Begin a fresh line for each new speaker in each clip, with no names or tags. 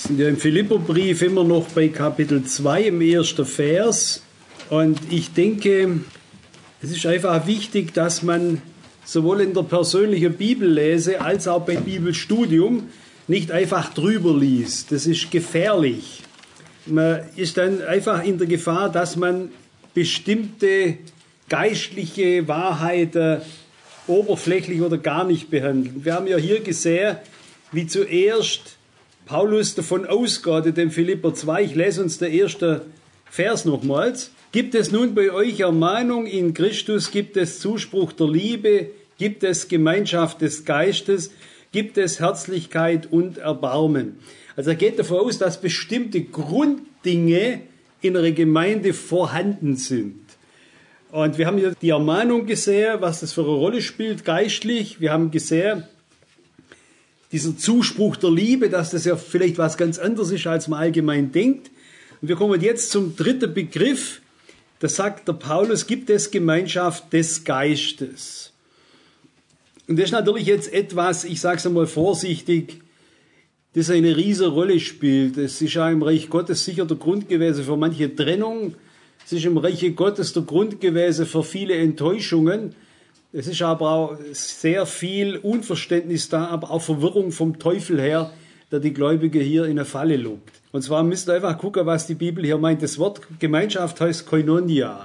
Wir sind ja im Philipperbrief immer noch bei Kapitel 2 im ersten Vers. Und ich denke, es ist einfach wichtig, dass man sowohl in der persönlichen Bibellese als auch beim Bibelstudium nicht einfach drüber liest. Das ist gefährlich. Man ist dann einfach in der Gefahr, dass man bestimmte geistliche Wahrheiten oberflächlich oder gar nicht behandelt. Wir haben ja hier gesehen, wie zuerst Paulus davon ausgeht, in dem Philipper 2, ich lese uns den ersten Vers nochmals. Gibt es nun bei euch Ermahnung in Christus, gibt es Zuspruch der Liebe, gibt es Gemeinschaft des Geistes, gibt es Herzlichkeit und Erbarmen. Also er geht davon aus, dass bestimmte Grunddinge in einer Gemeinde vorhanden sind. Und wir haben hier die Ermahnung gesehen, was das für eine Rolle spielt geistlich. Wir haben gesehen, dieser Zuspruch der Liebe, dass das ja vielleicht was ganz anderes ist, als man allgemein denkt. Und wir kommen jetzt zum dritten Begriff. Da sagt der Paulus, gibt es Gemeinschaft des Geistes. Und das ist natürlich jetzt etwas, ich sage es einmal vorsichtig, das eine riesige Rolle spielt. Es ist ja im Reich Gottes sicher der Grund gewesen für manche Trennung. Es ist im Reich Gottes der Grund gewesen für viele Enttäuschungen. Es ist aber auch sehr viel Unverständnis da, aber auch Verwirrung vom Teufel her, der die Gläubigen hier in eine Falle lockt. Und zwar müsst ihr einfach gucken, was die Bibel hier meint. Das Wort Gemeinschaft heißt Koinonia.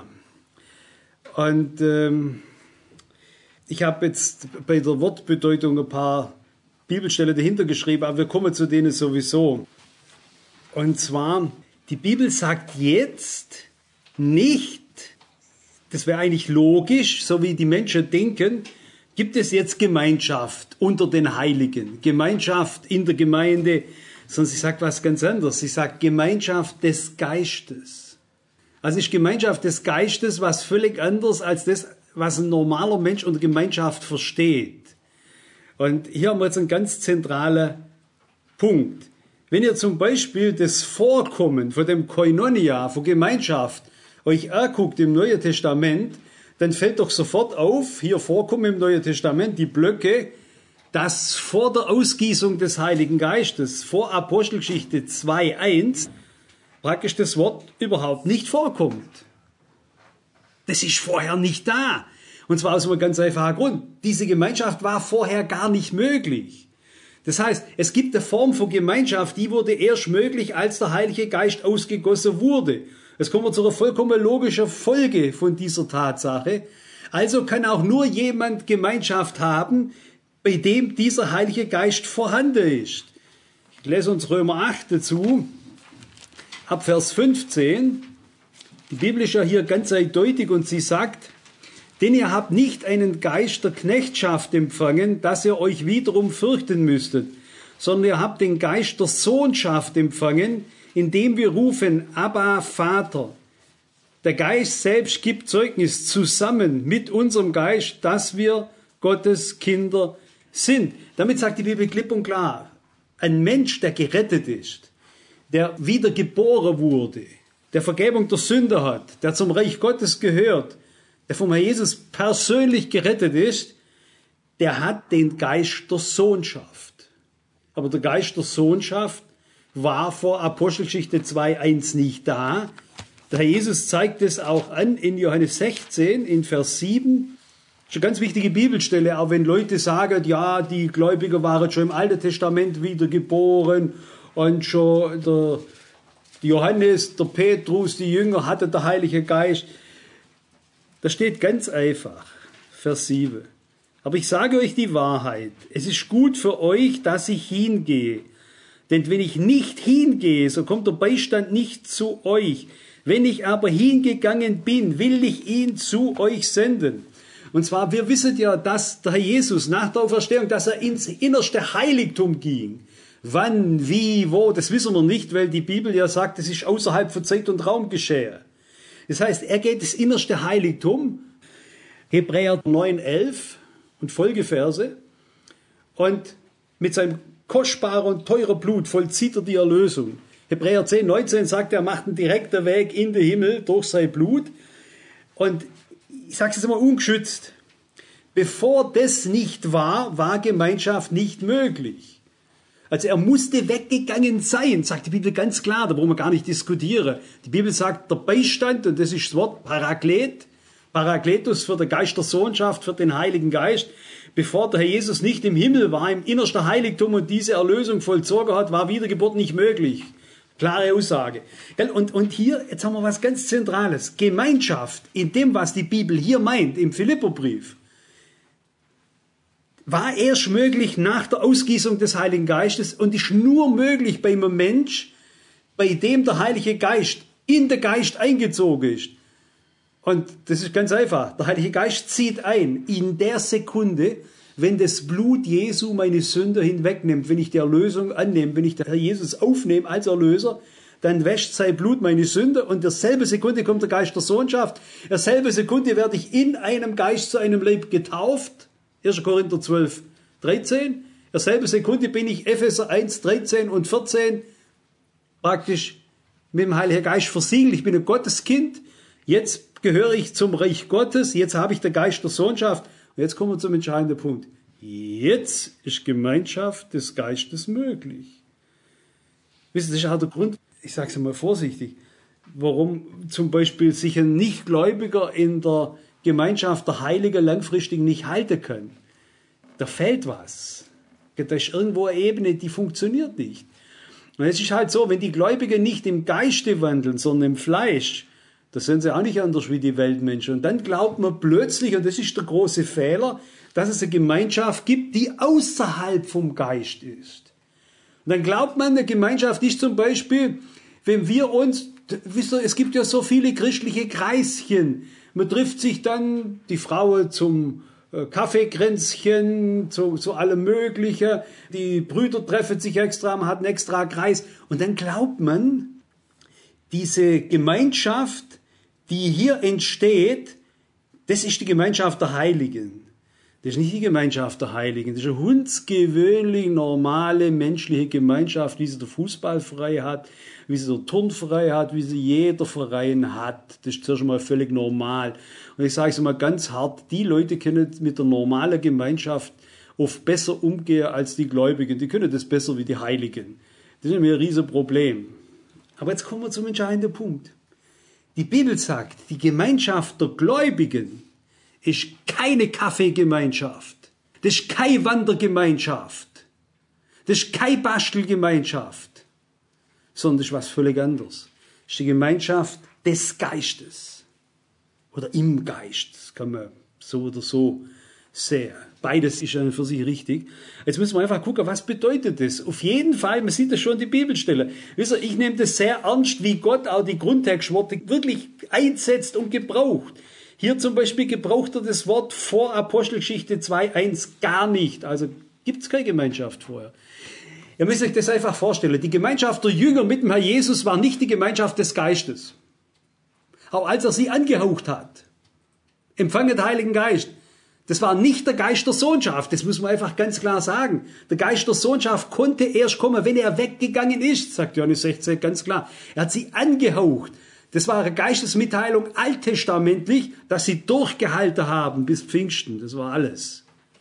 Und ich habe jetzt bei der Wortbedeutung ein paar Bibelstellen dahinter geschrieben, aber wir kommen zu denen sowieso. Und zwar, die Bibel sagt jetzt nicht, das wäre eigentlich logisch, so wie die Menschen denken, gibt es jetzt Gemeinschaft unter den Heiligen, Gemeinschaft in der Gemeinde, sondern sie sagt was ganz anderes. Sie sagt Gemeinschaft des Geistes. Also ist Gemeinschaft des Geistes was völlig anderes als das, was ein normaler Mensch unter Gemeinschaft versteht. Und hier haben wir jetzt einen ganz zentralen Punkt. Wenn ihr zum Beispiel das Vorkommen von dem Koinonia, von Gemeinschaft, euch anguckt im Neuen Testament, dann fällt doch sofort auf, hier Vorkommen im Neuen Testament, die Blöcke, dass vor der Ausgießung des Heiligen Geistes, vor Apostelgeschichte 2,1, praktisch das Wort überhaupt nicht vorkommt. Das ist vorher nicht da. Und zwar aus einem ganz einfachen Grund. Diese Gemeinschaft war vorher gar nicht möglich. Das heißt, es gibt eine Form von Gemeinschaft, die wurde erst möglich, als der Heilige Geist ausgegossen wurde. Jetzt kommen wir zu einer vollkommen logischen Folge von dieser Tatsache. Also kann auch nur jemand Gemeinschaft haben, bei dem dieser Heilige Geist vorhanden ist. Ich lese uns Römer 8 dazu, ab Vers 15. Die Bibel ist ja hier ganz eindeutig und sie sagt, denn ihr habt nicht einen Geist der Knechtschaft empfangen, dass ihr euch wiederum fürchten müsstet, sondern ihr habt den Geist der Sohnschaft empfangen, indem wir rufen, Abba, Vater. Der Geist selbst gibt Zeugnis zusammen mit unserem Geist, dass wir Gottes Kinder sind. Damit sagt die Bibel klipp und klar, ein Mensch, der gerettet ist, der wiedergeboren wurde, der Vergebung der Sünde hat, der zum Reich Gottes gehört, der vom Herrn Jesus persönlich gerettet ist, der hat den Geist der Sohnschaft. Aber der Geist der Sohnschaft war vor Apostelgeschichte 2,1 nicht da. Der Herr Jesus zeigt es auch an in Johannes 16, in Vers 7. Das ist eine ganz wichtige Bibelstelle, auch wenn Leute sagen, ja, die Gläubiger waren schon im Alten Testament wiedergeboren und schon der Johannes, der Petrus, die Jünger hatten der Heilige Geist. Da steht ganz einfach, Vers 7. Aber ich sage euch die Wahrheit, es ist gut für euch, dass ich hingehe. Denn wenn ich nicht hingehe, so kommt der Beistand nicht zu euch. Wenn ich aber hingegangen bin, will ich ihn zu euch senden. Und zwar, wir wissen ja, dass der Herr Jesus nach der Auferstehung, dass er ins innerste Heiligtum ging. Wann, wie, wo, das wissen wir nicht, weil die Bibel ja sagt, es ist außerhalb von Zeit und Raum geschehen. Das heißt, er geht ins innerste Heiligtum, Hebräer 9,11 und Folgeverse, und mit seinem kostbaren und teuren Blut vollzieht er die Erlösung. Hebräer 10,19 sagt, er macht einen direkten Weg in den Himmel durch sein Blut. Und ich sage es jetzt mal ungeschützt, bevor das nicht war, war Gemeinschaft nicht möglich. Also er musste weggegangen sein, sagt die Bibel ganz klar, da brauchen wir gar nicht diskutieren. Die Bibel sagt, der Beistand, und das ist das Wort Parakletus für den Geist der Sohnschaft, für den Heiligen Geist. Bevor der Herr Jesus nicht im Himmel war, im innersten Heiligtum und diese Erlösung vollzogen hat, war Wiedergeburt nicht möglich. Klare Aussage. Und hier, jetzt haben wir was ganz Zentrales. Gemeinschaft, in dem, was die Bibel hier meint, im Philipperbrief, war erst möglich nach der Ausgießung des Heiligen Geistes und ist nur möglich bei einem Mensch, bei dem der Heilige Geist in den Geist eingezogen ist. Und das ist ganz einfach. Der Heilige Geist zieht ein in der Sekunde, wenn das Blut Jesu meine Sünde hinwegnimmt, wenn ich die Erlösung annehme, wenn ich den Herr Jesus aufnehme als Erlöser, dann wäscht sein Blut meine Sünde und derselbe Sekunde kommt der Geist der Sohnschaft. Derselbe Sekunde werde ich in einem Geist zu einem Leib getauft. 1. Korinther 12, 13. Derselbe Sekunde bin ich Epheser 1, 13 und 14 praktisch mit dem Heiligen Geist versiegelt. Ich bin ein Gotteskind. Jetzt gehöre ich zum Reich Gottes. Jetzt habe ich den Geist der Sohnschaft. Und jetzt kommen wir zum entscheidenden Punkt. Jetzt ist Gemeinschaft des Geistes möglich. Wisst ihr, das ist auch der Grund, ich sage es mal vorsichtig, warum zum Beispiel sich ein Nichtgläubiger in der Gemeinschaft der Heiligen langfristig nicht halten kann. Da fehlt was. Da ist irgendwo eine Ebene, die funktioniert nicht. Und es ist halt so, wenn die Gläubigen nicht im Geiste wandeln, sondern im Fleisch, da sind sie auch nicht anders wie die Weltmenschen. Und dann glaubt man plötzlich, und das ist der große Fehler, dass es eine Gemeinschaft gibt, die außerhalb vom Geist ist. Und dann glaubt man, eine Gemeinschaft ist zum Beispiel, wenn wir uns, wisst ihr, es gibt ja so viele christliche Kreischen. Man trifft sich dann, die Frauen zum Kaffeekränzchen, zu allem Möglichen. Die Brüder treffen sich extra, man hat einen extra Kreis. Und dann glaubt man, diese Gemeinschaft, die hier entsteht, das ist die Gemeinschaft der Heiligen. Das ist nicht die Gemeinschaft der Heiligen. Das ist eine hundsgewöhnlich normale menschliche Gemeinschaft, wie sie der Fußballverein hat, wie sie der Turnverein hat, wie sie jeder Verein hat. Das ist zuerst mal völlig normal. Und ich sage es mal ganz hart, die Leute können mit der normalen Gemeinschaft oft besser umgehen als die Gläubigen. Die können das besser wie die Heiligen. Das ist nämlich ein Riesenproblem. Aber jetzt kommen wir zum entscheidenden Punkt. Die Bibel sagt, die Gemeinschaft der Gläubigen ist keine Kaffeegemeinschaft. Das ist keine Wandergemeinschaft. Das ist keine Bastelgemeinschaft. Sondern das ist was völlig anderes. Das ist die Gemeinschaft des Geistes. Oder im Geist. Das kann man so oder so sehen. Beides ist für sich richtig. Jetzt müssen wir einfach gucken, was bedeutet das? Auf jeden Fall, man sieht das schon in die Bibelstelle. Wisst ihr, ich nehme das sehr ernst, wie Gott auch die Grundtextworte wirklich einsetzt und gebraucht. Hier zum Beispiel gebraucht er das Wort vor Apostelgeschichte 2,1 gar nicht. Also gibt es keine Gemeinschaft vorher. Ihr müsst euch das einfach vorstellen. Die Gemeinschaft der Jünger mit dem Herr Jesus war nicht die Gemeinschaft des Geistes. Auch als er sie angehaucht hat. Empfangen den Heiligen Geist. Das war nicht der Geist der Sohnschaft. Das muss man einfach ganz klar sagen. Der Geist der Sohnschaft konnte erst kommen, wenn er weggegangen ist, sagt Johannes 16 ganz klar. Er hat sie angehaucht. Das war eine Geistesmitteilung alttestamentlich, dass sie durchgehalten haben bis Pfingsten. Das war alles.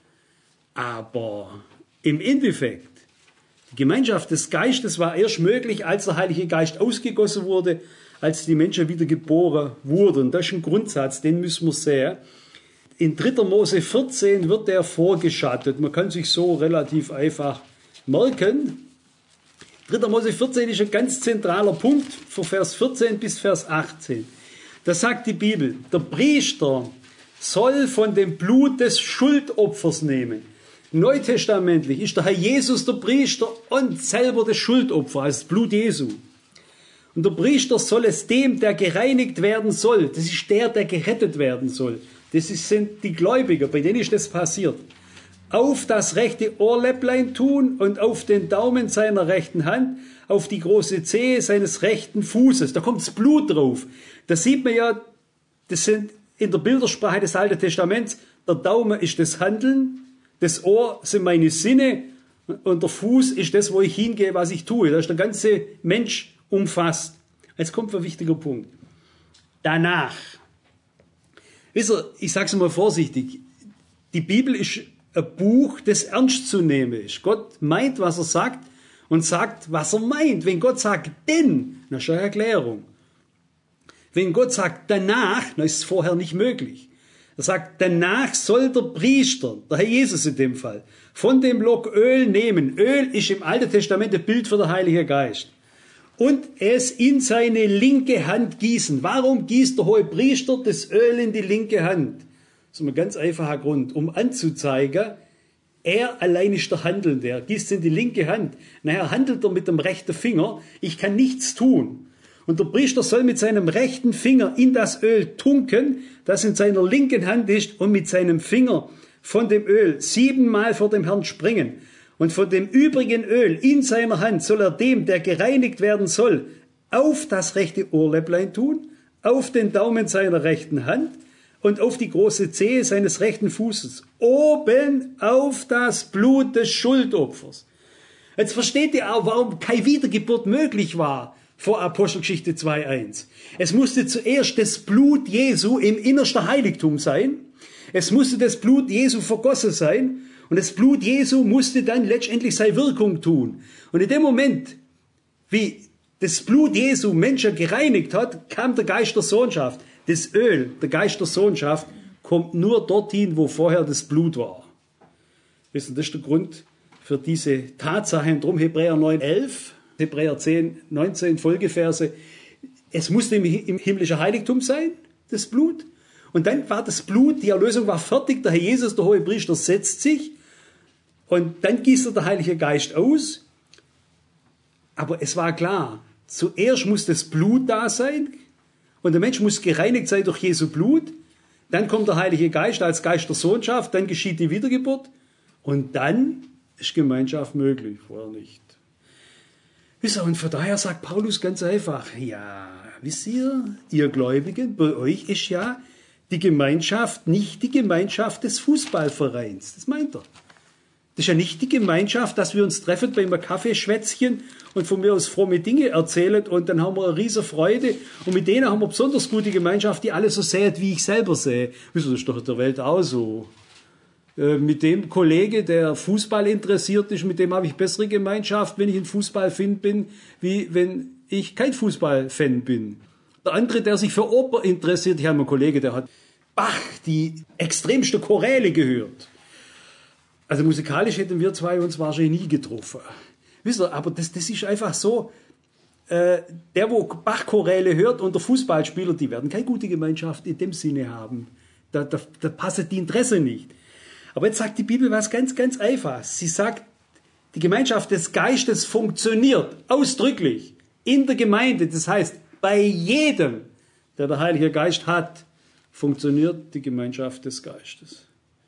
Aber im Endeffekt, die Gemeinschaft des Geistes war erst möglich, als der Heilige Geist ausgegossen wurde, als die Menschen wieder geboren wurden. Das ist ein Grundsatz, den müssen wir sehen. In 3. Mose 14 wird der vorgeschattet. Man kann sich so relativ einfach merken. 3. Mose 14 ist ein ganz zentraler Punkt, von Vers 14 bis Vers 18. Da sagt die Bibel, der Priester soll von dem Blut des Schuldopfers nehmen. Neutestamentlich ist der Herr Jesus der Priester und selber das Schuldopfer, als Blut Jesu. Und der Priester soll es dem, der gereinigt werden soll, das ist der gerettet werden soll, sind die Gläubiger, bei denen ist das passiert, auf das rechte Ohrläpplein tun und auf den Daumen seiner rechten Hand, auf die große Zehe seines rechten Fußes. Da kommt das Blut drauf. Da sieht man ja, das sind in der Bildersprache des Alten Testaments, der Daumen ist das Handeln, das Ohr sind meine Sinne und der Fuß ist das, wo ich hingehe, was ich tue. Da ist der ganze Mensch umfasst. Jetzt kommt ein wichtiger Punkt. Danach. Wisst ihr, ich sage es mal vorsichtig, die Bibel ist ein Buch, das ernst zu nehmen ist. Gott meint, was er sagt, und sagt, was er meint. Wenn Gott sagt, denn, dann ist eine Erklärung. Wenn Gott sagt, danach, dann ist es vorher nicht möglich. Er sagt, danach soll der Priester, der Herr Jesus in dem Fall, von dem Lock Öl nehmen. Öl ist im Alten Testament ein Bild für den Heiligen Geist. Und es in seine linke Hand gießen. Warum gießt der hohe Priester das Öl in die linke Hand? Das ist ein ganz einfacher Grund, um anzuzeigen, er allein ist der Handelnde. Er gießt in die linke Hand. Nachher handelt er mit dem rechten Finger. Ich kann nichts tun. Und der Priester soll mit seinem rechten Finger in das Öl tunken, das in seiner linken Hand ist, und mit seinem Finger von dem Öl 7-mal vor dem Herrn springen. Und von dem übrigen Öl in seiner Hand soll er dem, der gereinigt werden soll, auf das rechte Ohrläpplein tun, auf den Daumen seiner rechten Hand und auf die große Zehe seines rechten Fußes, oben auf das Blut des Schuldopfers. Jetzt versteht ihr auch, warum keine Wiedergeburt möglich war vor Apostelgeschichte 2,1. Es musste zuerst das Blut Jesu im innersten Heiligtum sein. Es musste das Blut Jesu vergossen sein. Und das Blut Jesu musste dann letztendlich seine Wirkung tun. Und in dem Moment, wie das Blut Jesu Menschen gereinigt hat, kam der Geist der Sohnschaft. Das Öl, der Geist der Sohnschaft, kommt nur dorthin, wo vorher das Blut war. Das ist der Grund für diese Tatsache. Und drum Hebräer 9,11, Hebräer 10, 19 Folgeverse. Es musste im himmlischen Heiligtum sein, das Blut. Und dann war das Blut, die Erlösung war fertig, der Herr Jesus, der hohe Priester, setzt sich und dann gießt er der Heilige Geist aus. Aber es war klar, zuerst muss das Blut da sein und der Mensch muss gereinigt sein durch Jesu Blut. Dann kommt der Heilige Geist als Geist der Sohnschaft, dann geschieht die Wiedergeburt und dann ist Gemeinschaft möglich, vorher nicht. Wisst ihr, und von daher sagt Paulus ganz einfach, ja, wisst ihr Gläubigen, bei euch ist ja die Gemeinschaft nicht die Gemeinschaft des Fußballvereins. Das meint er. Das ist ja nicht die Gemeinschaft, dass wir uns treffen bei einem Kaffeeschwätzchen und von mir aus fromme Dinge erzählen und dann haben wir eine riesen Freude und mit denen haben wir besonders gute Gemeinschaft, die alle so sehen, wie ich selber sehe. Wisst ihr, das ist doch in der Welt auch so. Mit dem Kollege, der Fußball interessiert ist, mit dem habe ich bessere Gemeinschaft, wenn ich ein Fußballfan bin, wie wenn ich kein Fußballfan bin. Der andere, der sich für Oper interessiert, ich habe einen Kollegen, der hat Bach, die extremste Choräle gehört. Also musikalisch hätten wir zwei uns wahrscheinlich nie getroffen. Wisst ihr, aber das ist einfach so, der, wo Bach-Choräle hört und der Fußballspieler, die werden keine gute Gemeinschaft in dem Sinne haben. Da passen die Interesse nicht. Aber jetzt sagt die Bibel was ganz, ganz Einfaches. Sie sagt, die Gemeinschaft des Geistes funktioniert ausdrücklich in der Gemeinde. Das heißt, bei jedem, der der Heilige Geist hat, funktioniert die Gemeinschaft des Geistes.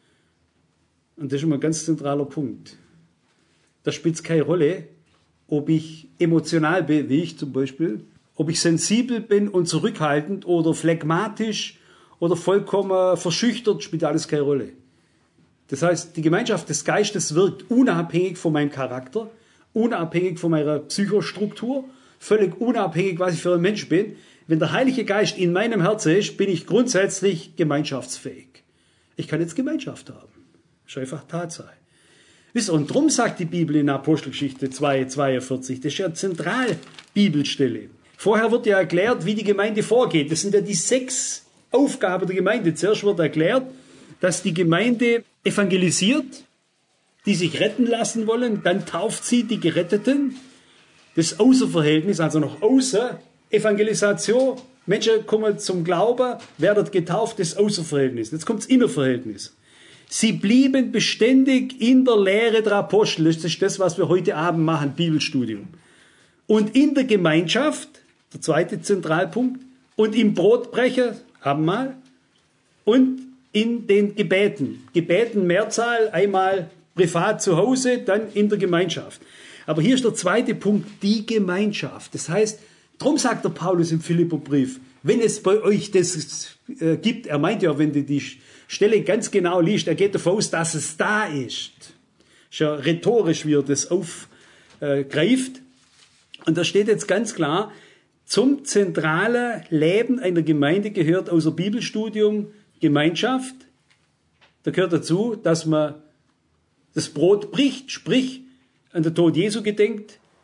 Und das ist immer ein ganz zentraler Punkt. Da spielt es keine Rolle, ob ich emotional bin, wie ich zum Beispiel, ob ich sensibel bin und zurückhaltend oder phlegmatisch oder vollkommen verschüchtert, spielt alles keine Rolle. Das heißt, die Gemeinschaft des Geistes wirkt unabhängig von meinem Charakter, unabhängig von meiner Psychostruktur, völlig unabhängig, was ich für ein Mensch bin. Wenn der Heilige Geist in meinem Herzen ist, bin ich grundsätzlich gemeinschaftsfähig. Ich kann jetzt Gemeinschaft haben. Das ist einfach Tatsache. Wisst ihr, und drum sagt die Bibel in Apostelgeschichte 2,42, das ist ja eine Zentralbibelstelle. Vorher wird ja erklärt, wie die Gemeinde vorgeht. Das sind ja die 6 Aufgaben der Gemeinde. Zuerst wird erklärt, dass die Gemeinde evangelisiert, die sich retten lassen wollen. Dann tauft sie die Geretteten. Das Außerverhältnis, also noch außer Evangelisation. Menschen kommen zum Glauben, werden getauft, das Außerverhältnis. Jetzt kommt das Innerverhältnis. Sie blieben beständig in der Lehre der Apostel. Das ist das, was wir heute Abend machen, Bibelstudium. Und in der Gemeinschaft, der zweite Zentralpunkt, und im Brotbrechen, Abendmahl, und in den Gebeten. Gebeten Mehrzahl, einmal privat zu Hause, dann in der Gemeinschaft. Aber hier ist der zweite Punkt, die Gemeinschaft. Das heißt, drum sagt der Paulus im Philipperbrief, wenn es bei euch das gibt, er meint ja, wenn du die Stelle ganz genau liest, er geht davon aus, dass es da ist. Ist ja rhetorisch, wie er das aufgreift. Und da steht jetzt ganz klar, zum zentralen Leben einer Gemeinde gehört außer Bibelstudium Gemeinschaft. Da gehört dazu, dass man das Brot bricht, sprich an den Tod Jesu gedenkt,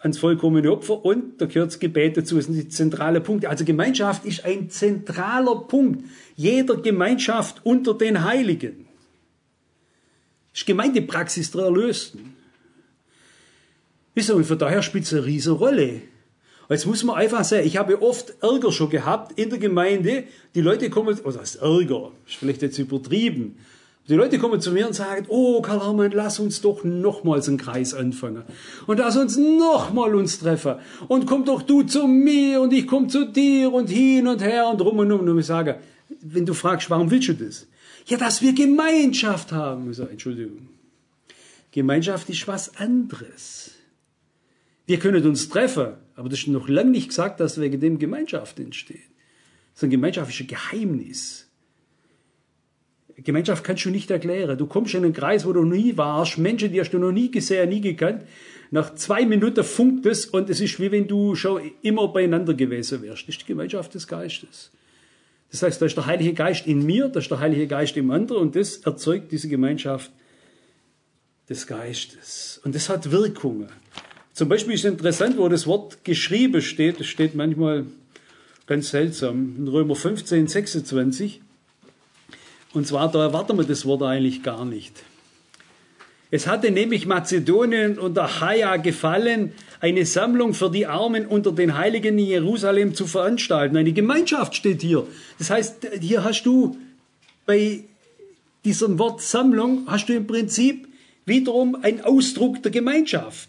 ans vollkommene Opfer und da gehört das Gebet dazu. Das sind die zentralen Punkte. Also Gemeinschaft ist ein zentraler Punkt jeder Gemeinschaft unter den Heiligen. Das ist Gemeindepraxis der Erlösten. Und von daher spielt es eine riesige Rolle. Jetzt muss man einfach sagen, ich habe oft Ärger schon gehabt in der Gemeinde. Die Leute kommen, oder das Ärger, ist vielleicht jetzt übertrieben. Die Leute kommen zu mir und sagen, oh Karl-Hermann, lass uns doch nochmals einen Kreis anfangen. Und lass uns nochmal uns treffen. Und komm doch du zu mir und ich komme zu dir und hin und her und rum und um. Und ich sage, wenn du fragst, warum willst du das? Ja, dass wir Gemeinschaft haben. Ich sage, Entschuldigung. Gemeinschaft ist was anderes. Wir können uns treffen, aber das ist noch lange nicht gesagt, dass wegen dem Gemeinschaft entsteht. Sondern Gemeinschaft ist ein Geheimnis. Gemeinschaft kannst du nicht erklären. Du kommst in einen Kreis, wo du noch nie warst, Menschen, die hast du noch nie gesehen, nie gekannt. Nach 2 Minuten funkt es und es ist wie wenn du schon immer beieinander gewesen wärst. Das ist die Gemeinschaft des Geistes. Das heißt, da ist der Heilige Geist in mir, da ist der Heilige Geist im anderen und das erzeugt diese Gemeinschaft des Geistes. Und das hat Wirkungen. Zum Beispiel ist es interessant, wo das Wort geschrieben steht, das steht manchmal ganz seltsam, in Römer 15, 26. Und zwar, da erwarten wir das Wort eigentlich gar nicht. Es hatte nämlich Mazedonien und Achaia gefallen, eine Sammlung für die Armen unter den Heiligen in Jerusalem zu veranstalten. Eine Gemeinschaft steht hier. Das heißt, hier hast du bei diesem Wort Sammlung, hast du im Prinzip wiederum einen Ausdruck der Gemeinschaft.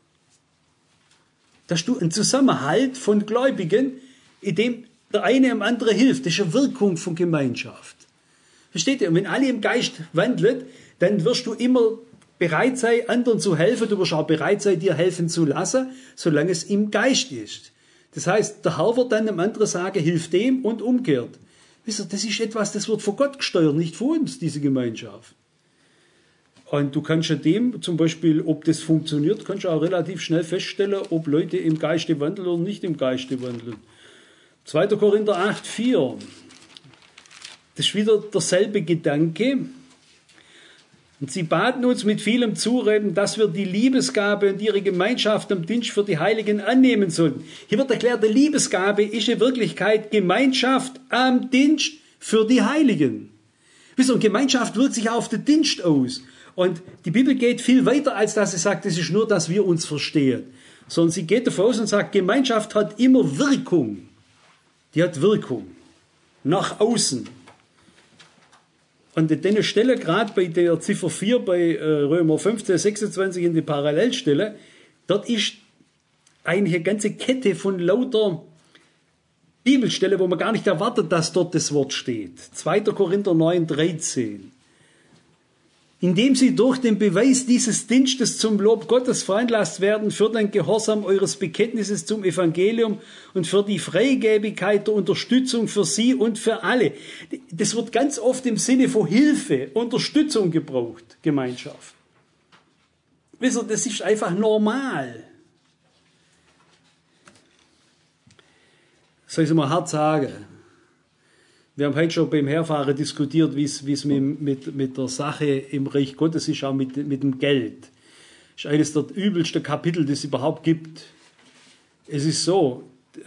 Da hast du einen Zusammenhalt von Gläubigen, in dem der eine dem anderen hilft. Das ist eine Wirkung von Gemeinschaft. Versteht ihr? Und wenn alle im Geist wandeln, dann wirst du immer bereit sein, anderen zu helfen. Du wirst auch bereit sein, dir helfen zu lassen, solange es im Geist ist. Das heißt, der Herr wird dann dem anderen sagen, hilf dem und umgekehrt. Wisst ihr, das ist etwas, das wird von Gott gesteuert, nicht von uns, diese Gemeinschaft. Und du kannst ja dem, zum Beispiel, ob das funktioniert, kannst du auch relativ schnell feststellen, ob Leute im Geiste wandeln oder nicht im Geiste wandeln. 2. Korinther 8, 4. Das ist wieder derselbe Gedanke. Und sie baten uns mit vielem Zureden, dass wir die Liebesgabe und ihre Gemeinschaft am Dienst für die Heiligen annehmen sollten. Hier wird erklärt, die Liebesgabe ist in Wirklichkeit Gemeinschaft am Dienst für die Heiligen. Wisst ihr, und Gemeinschaft wirkt sich auf den Dienst aus. Und die Bibel geht viel weiter, als dass sie sagt, es ist nur, dass wir uns verstehen. Sondern sie geht davon aus und sagt, Gemeinschaft hat immer Wirkung. Die hat Wirkung. Nach außen. Und an der Stelle, gerade bei der Ziffer 4, bei Römer 15, 26 in die Parallelstelle, dort ist eigentlich eine ganze Kette von lauter Bibelstellen, wo man gar nicht erwartet, dass dort das Wort steht. 2. Korinther 9, 13. Indem sie durch den Beweis dieses Dienstes zum Lob Gottes veranlasst werden, für den Gehorsam eures Bekenntnisses zum Evangelium und für die Freigebigkeit der Unterstützung für sie und für alle. Das wird ganz oft im Sinne von Hilfe, Unterstützung gebraucht, Gemeinschaft. Wisst ihr, das ist einfach normal. Soll ich es mal hart sagen? Wir haben heute schon beim Herfahren diskutiert, wie es mit der Sache im Reich Gottes ist, auch mit dem Geld. Das ist eines der übelsten Kapitel, das es überhaupt gibt. Es ist so,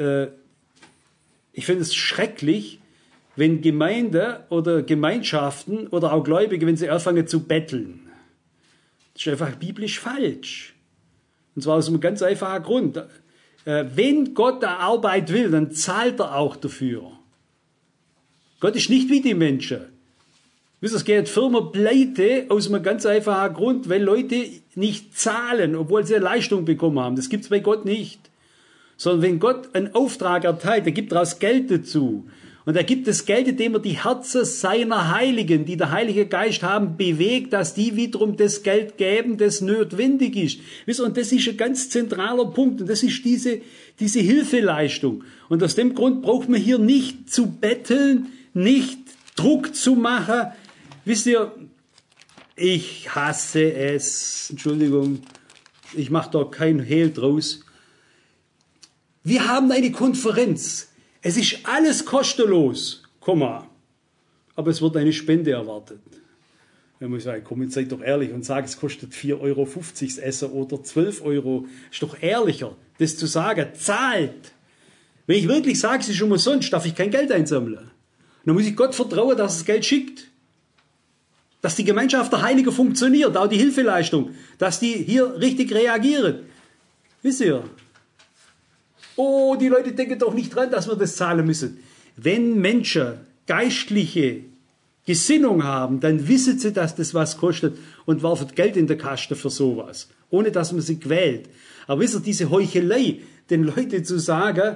ich finde es schrecklich, wenn Gemeinden oder Gemeinschaften oder auch Gläubige, wenn sie anfangen zu betteln. Das ist einfach biblisch falsch. Und zwar aus einem ganz einfachen Grund. Wenn Gott eine Arbeit will, dann zahlt er auch dafür. Gott ist nicht wie die Menschen. Wisst ihr, es geht Firma pleite aus einem ganz einfachen Grund, weil Leute nicht zahlen, obwohl sie eine Leistung bekommen haben. Das gibt es bei Gott nicht. Sondern wenn Gott einen Auftrag erteilt, er gibt daraus Geld dazu. Und er gibt das Geld, indem er die Herzen seiner Heiligen, die der Heilige Geist haben, bewegt, dass die wiederum das Geld geben, das notwendig ist. Wisst ihr, und das ist ein ganz zentraler Punkt. Und das ist diese Hilfeleistung. Und aus dem Grund braucht man hier nicht zu betteln, nicht Druck zu machen. Wisst ihr, ich hasse es. Entschuldigung, ich mache da kein Hehl draus. Wir haben eine Konferenz. Es ist alles kostenlos, aber es wird eine Spende erwartet. Dann muss ich sagen, komm, jetzt seid doch ehrlich und sag, es kostet 4,50 Euro das Essen oder 12 Euro. Ist doch ehrlicher, das zu sagen, zahlt. Wenn ich wirklich sage, es ist umsonst, darf ich kein Geld einsammeln. Dann muss ich Gott vertrauen, dass er das Geld schickt. Dass die Gemeinschaft der Heiligen funktioniert, auch die Hilfeleistung, dass die hier richtig reagieren. Wisst ihr? Oh, die Leute denken doch nicht dran, dass wir das zahlen müssen. Wenn Menschen geistliche Gesinnung haben, dann wissen sie, dass das was kostet und werfen Geld in der Kaste für sowas, ohne dass man sie quält. Aber wisst ihr, diese Heuchelei, den Leuten zu sagen,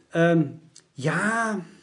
ja,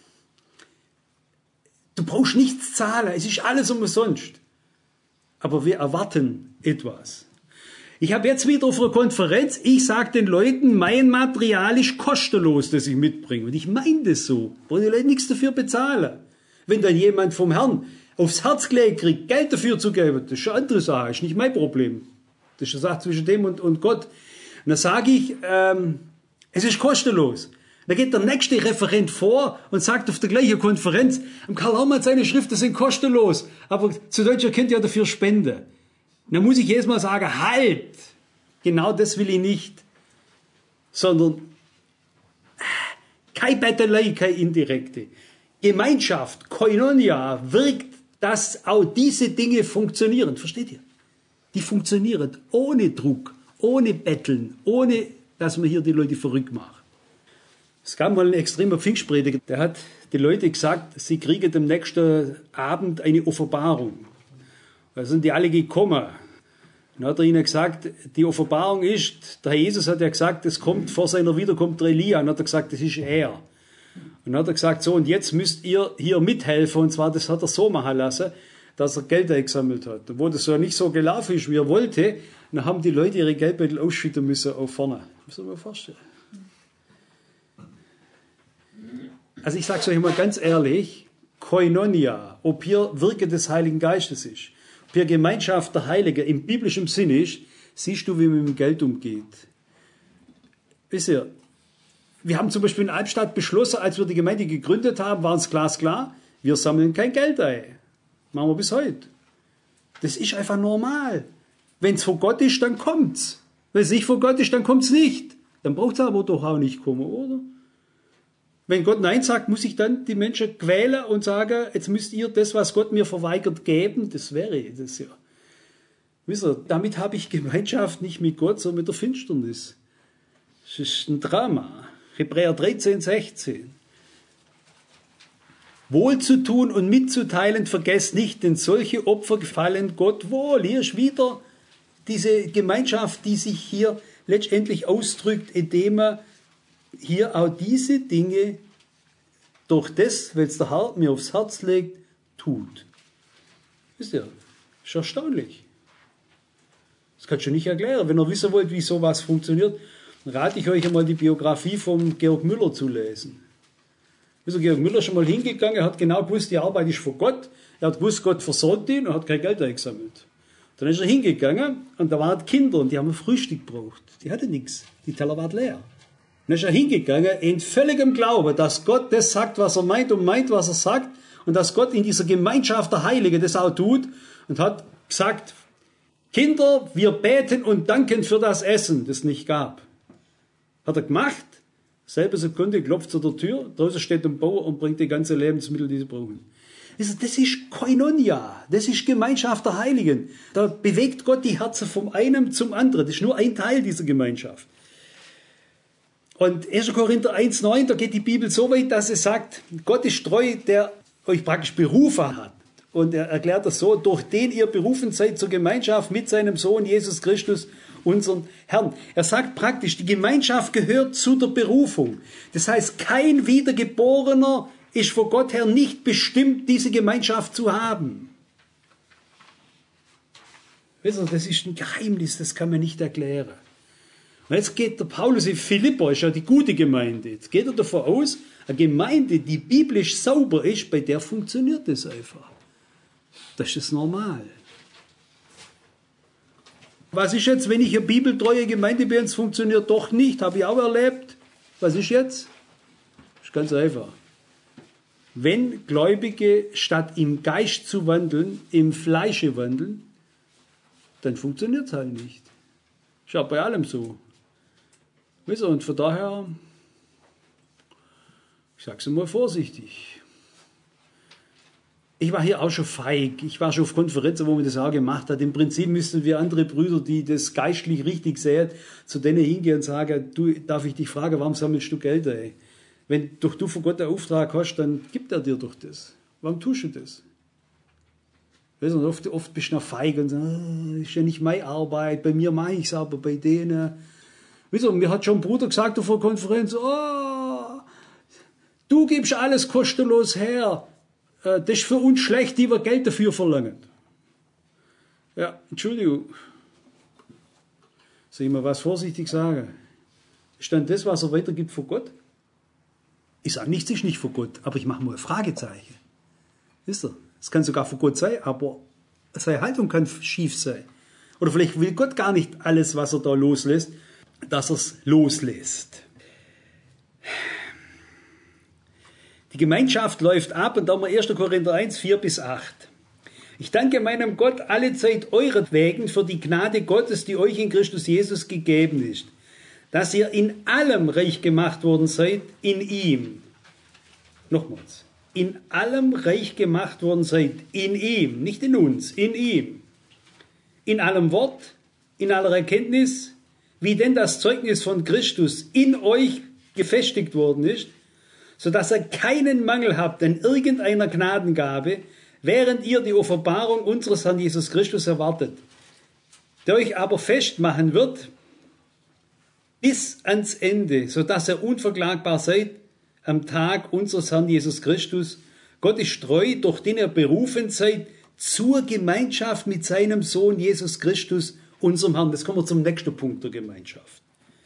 du brauchst nichts zahlen, es ist alles umsonst. Aber wir erwarten etwas. Ich habe jetzt wieder auf einer Konferenz, ich sage den Leuten, mein Material ist kostenlos, das ich mitbringe. Und ich meine das so. Wollen die Leute nichts dafür bezahlen. Wenn dann jemand vom Herrn aufs Herz gelegt kriegt, Geld dafür zu geben, das ist eine andere Sache, das ist nicht mein Problem. Das ist eine Sache zwischen dem und Gott. Und dann sage ich, es ist kostenlos. Dann geht der nächste Referent vor und sagt auf der gleichen Konferenz, am Karl Hermann seine Schriften sind kostenlos, aber zu Deutscher könnt ihr dafür spenden. Dann muss ich jedes Mal sagen, halt, genau das will ich nicht, sondern keine Bettelei, keine indirekte. Gemeinschaft, Koinonia, wirkt, dass auch diese Dinge funktionieren. Versteht ihr? Die funktionieren ohne Druck, ohne Betteln, ohne, dass man hier die Leute verrückt macht. Es gab mal einen extremen Pfingstprediger, der hat die Leute gesagt, sie kriegen am nächsten Abend eine Offenbarung. Da sind die alle gekommen. Dann hat er ihnen gesagt, die Offenbarung ist, der Herr Jesus hat ja gesagt, es kommt vor seiner Wiederkunft der Elia. Und dann hat er gesagt, das ist er. Und dann hat er gesagt, so, und jetzt müsst ihr hier mithelfen. Und zwar, das hat er so machen lassen, dass er Geld eingesammelt hat. Und wo das so nicht so gelaufen ist, wie er wollte, dann haben die Leute ihre Geldbeutel ausschütten müssen auf vorne. Muss man sich mal vorstellen. Also ich sage es euch mal ganz ehrlich, Koinonia, ob hier Wirken des Heiligen Geistes ist, ob hier Gemeinschaft der Heiligen im biblischen Sinn ist, siehst du, wie man mit dem Geld umgeht. Wisst ihr, wir haben zum Beispiel in Albstadt beschlossen, als wir die Gemeinde gegründet haben, war uns glasklar, wir sammeln kein Geld ein. Machen wir bis heute. Das ist einfach normal. Wenn es von Gott ist, dann kommt's. Wenn es nicht von Gott ist, dann kommt's nicht. Dann braucht es aber doch auch nicht kommen, oder? Wenn Gott Nein sagt, muss ich dann die Menschen quälen und sagen, jetzt müsst ihr das, was Gott mir verweigert, geben. Das wäre das ja. Wisst ihr, damit habe ich Gemeinschaft nicht mit Gott, sondern mit der Finsternis. Das ist ein Drama. Hebräer 13, 16. Wohlzutun und mitzuteilen, vergesst nicht, denn solche Opfer gefallen Gott wohl. Hier ist wieder diese Gemeinschaft, die sich hier letztendlich ausdrückt, indem er hier auch diese Dinge durch das, weil es der Herr mir aufs Herz legt, tut. Wisst ihr, ist erstaunlich. Das kannst du nicht erklären. Wenn ihr wissen wollt, wie sowas funktioniert, dann rate ich euch einmal die Biografie von Georg Müller zu lesen. Wisst ihr, Georg Müller ist schon mal hingegangen, er hat genau gewusst, die Arbeit ist von Gott, er hat gewusst, Gott versorgt ihn und hat kein Geld eingesammelt. Dann ist er hingegangen und da waren Kinder und die haben ein Frühstück gebraucht. Die hatten nichts, die Teller waren leer. Dann ist er hingegangen in völligem Glauben, dass Gott das sagt, was er meint und meint, was er sagt und dass Gott in dieser Gemeinschaft der Heiligen das auch tut und hat gesagt, Kinder, wir beten und danken für das Essen, das es nicht gab. Hat er gemacht, selbe Sekunde klopft zu der Tür, draußen steht ein Bauer und bringt die ganze Lebensmittel, die sie brauchen. Das ist Koinonia, das ist Gemeinschaft der Heiligen. Da bewegt Gott die Herzen vom einen zum anderen, das ist nur ein Teil dieser Gemeinschaft. Und 1. Korinther 1,9, da geht die Bibel so weit, dass es sagt, Gott ist treu, der euch praktisch berufen hat. Und er erklärt das so, durch den ihr berufen seid zur Gemeinschaft mit seinem Sohn Jesus Christus, unseren Herrn. Er sagt praktisch, die Gemeinschaft gehört zu der Berufung. Das heißt, kein Wiedergeborener ist vor Gott her nicht bestimmt, diese Gemeinschaft zu haben. Wisst ihr, das ist ein Geheimnis, das kann man nicht erklären. Und jetzt geht der Paulus in Philippa, ist ja die gute Gemeinde. Jetzt geht er davon aus, eine Gemeinde, die biblisch sauber ist, bei der funktioniert das einfach. Das ist normal. Was ist jetzt, wenn ich eine bibeltreue Gemeinde bin, es funktioniert doch nicht, habe ich auch erlebt. Was ist jetzt? Ist ganz einfach. wenn Gläubige statt im Geist zu wandeln, im Fleische wandeln, dann funktioniert es halt nicht. Ist ja bei allem so. Wisst ihr, und von daher, ich sage es mal vorsichtig. Ich war hier auch schon feig. Ich war schon auf Konferenzen, wo man das auch gemacht hat. Im Prinzip müssten wir andere Brüder, die das geistlich richtig sehen, zu denen hingehen und sagen, du, darf ich dich fragen, warum sammelst du Geld ein? Wenn doch du von Gott einen Auftrag hast, dann gibt er dir doch das. Warum tust du das? Weißt du, oft bist du noch feig und sagst, ist ja nicht meine Arbeit, bei mir mache ich es, aber bei denen. Weißt du, mir hat schon ein Bruder gesagt auf der Konferenz, oh, du gibst alles kostenlos her. Das ist für uns schlecht, die wir Geld dafür verlangen. Ja, Entschuldigung. Soll ich mal was vorsichtig sagen? Ist dann das, was er weitergibt, von Gott? Ich sage, nichts ist nicht von Gott, aber ich mache mal ein Fragezeichen. Wisst ihr? Es kann sogar von Gott sein, aber seine Haltung kann schief sein. Oder vielleicht will Gott gar nicht alles, was er da loslässt, dass er es loslässt. Die Gemeinschaft läuft ab und da haben wir 1. Korinther 1, 4-8. Ich danke meinem Gott allezeit euretwegen für die Gnade Gottes, die euch in Christus Jesus gegeben ist, dass ihr in allem reich gemacht worden seid, in ihm. Nochmals. In allem reich gemacht worden seid, in ihm, nicht in uns, in ihm. In allem Wort, in aller Erkenntnis, wie denn das Zeugnis von Christus in euch gefestigt worden ist, sodass ihr keinen Mangel habt an irgendeiner Gnadengabe, während ihr die Offenbarung unseres Herrn Jesus Christus erwartet, der euch aber festmachen wird bis ans Ende, sodass ihr unverklagbar seid am Tag unseres Herrn Jesus Christus. Gott ist treu, durch den ihr berufen seid zur Gemeinschaft mit seinem Sohn Jesus Christus, unserem Herrn. Das kommen wir zum nächsten Punkt der Gemeinschaft.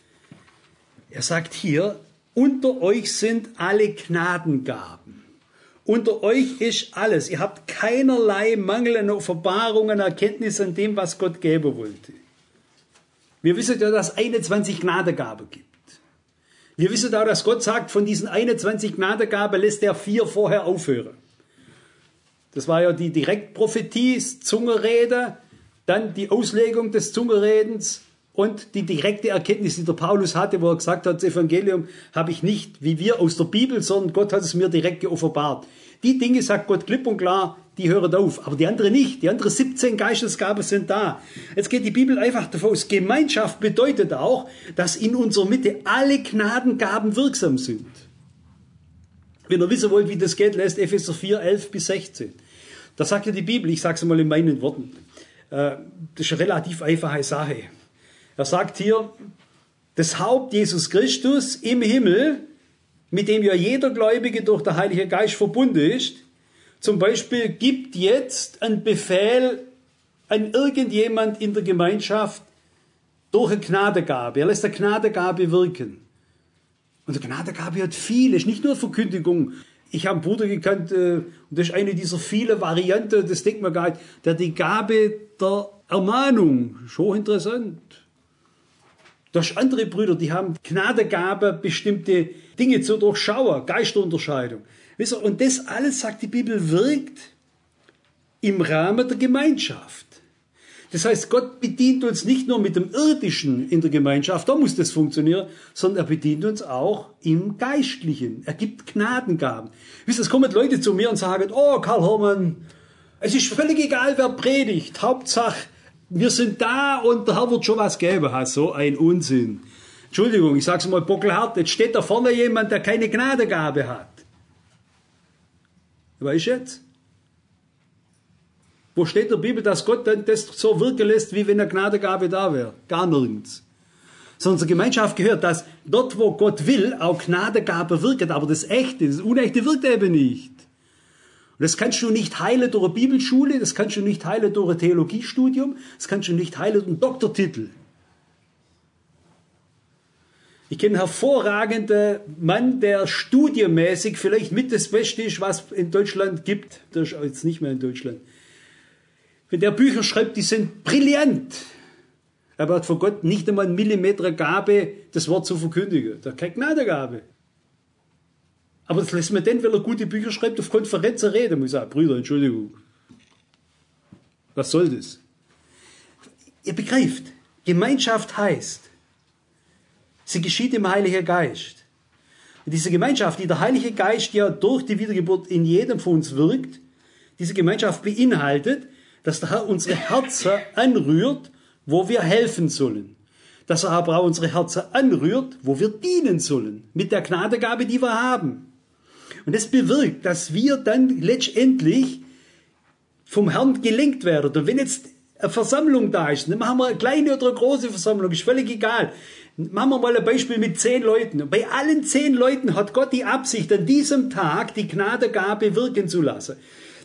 Er sagt hier, unter euch sind alle Gnadengaben. Unter euch ist alles. Ihr habt keinerlei Mangel an Offenbarungen, Erkenntnis an dem, was Gott geben wollte. Wir wissen ja, dass es 21 Gnadengaben gibt. Wir wissen auch, dass Gott sagt, von diesen 21 Gnadengaben lässt er 4 vorher aufhören. Das war ja die Direktprophetie, das Zungenrede, dann die Auslegung des Zungenredens und die direkte Erkenntnis, die der Paulus hatte, wo er gesagt hat, das Evangelium habe ich nicht wie wir aus der Bibel, sondern Gott hat es mir direkt geoffenbart. Die Dinge, sagt Gott klipp und klar, die hören auf, aber die anderen nicht. Die anderen 17 Geistesgaben sind da. Jetzt geht die Bibel einfach davon aus, Gemeinschaft bedeutet auch, dass in unserer Mitte alle Gnadengaben wirksam sind. Wenn ihr wissen wollt, wie das geht, lest Epheser 4, 11-16. Da sagt ja die Bibel, ich sage es mal in meinen Worten, das ist eine relativ einfache Sache. Er sagt hier, das Haupt Jesus Christus im Himmel, mit dem ja jeder Gläubige durch den Heiligen Geist verbunden ist, zum Beispiel gibt jetzt einen Befehl an irgendjemand in der Gemeinschaft durch eine Gnadengabe. Er lässt eine Gnadengabe wirken. Und eine Gnadengabe hat viele, ist nicht nur Verkündigung. Ich habe einen Bruder gekannt, und das ist eine dieser vielen Varianten, das denkt man gar nicht, der die Gabe der Ermahnung, schon interessant. Da ist andere Brüder, die haben Gnadengabe, bestimmte Dinge zu durchschauen, Geisterunterscheidung. Wisst ihr, und das alles, sagt die Bibel, wirkt im Rahmen der Gemeinschaft. Das heißt, Gott bedient uns nicht nur mit dem Irdischen in der Gemeinschaft, da muss das funktionieren, sondern er bedient uns auch im Geistlichen. Er gibt Gnadengaben. Wisst ihr, es kommen Leute zu mir und sagen, oh Karl Hermann, es ist völlig egal, wer predigt, Hauptsache, wir sind da und der Herr wird schon was geben. So ein Unsinn. Entschuldigung, ich sage es mal bockelhart, jetzt steht da vorne jemand, der keine Gnadengabe hat. Weißt du jetzt? Wo steht in der Bibel, dass Gott dann das so wirken lässt, wie wenn eine Gnadengabe da wäre? Gar nirgends. Sondern zur Gemeinschaft gehört, dass dort, wo Gott will, auch Gnadengabe wirkt, aber das Echte, das Unechte wirkt eben nicht. Und das kannst du nicht heilen durch eine Bibelschule, das kannst du nicht heilen durch ein Theologiestudium, das kannst du nicht heilen durch einen Doktortitel. Ich kenne einen hervorragenden Mann, der studienmäßig vielleicht mit das Beste ist, was es in Deutschland gibt. Der ist jetzt nicht mehr in Deutschland. Wenn der Bücher schreibt, die sind brillant. Aber er hat von Gott nicht einmal 1 Millimeter Gabe, das Wort zu verkündigen. Der hat keine Gnadengabe. Aber das lässt man dann, weil er gute Bücher schreibt, auf Konferenzen reden. Muss ich sagen, Brüder, Entschuldigung. Was soll das? Ihr begreift, Gemeinschaft heißt, sie geschieht im Heiligen Geist. Und diese Gemeinschaft, die der Heilige Geist ja durch die Wiedergeburt in jedem von uns wirkt, diese Gemeinschaft beinhaltet, dass der Herr unsere Herzen anrührt, wo wir helfen sollen. Dass er aber auch unsere Herzen anrührt, wo wir dienen sollen. Mit der Gnadengabe, die wir haben. Und das bewirkt, dass wir dann letztendlich vom Herrn gelenkt werden. Und wenn jetzt eine Versammlung da ist, dann machen wir eine kleine oder eine große Versammlung, ist völlig egal. Machen wir mal ein Beispiel mit 10 Leuten. Und bei allen 10 Leuten hat Gott die Absicht, an diesem Tag die Gnadengabe wirken zu lassen.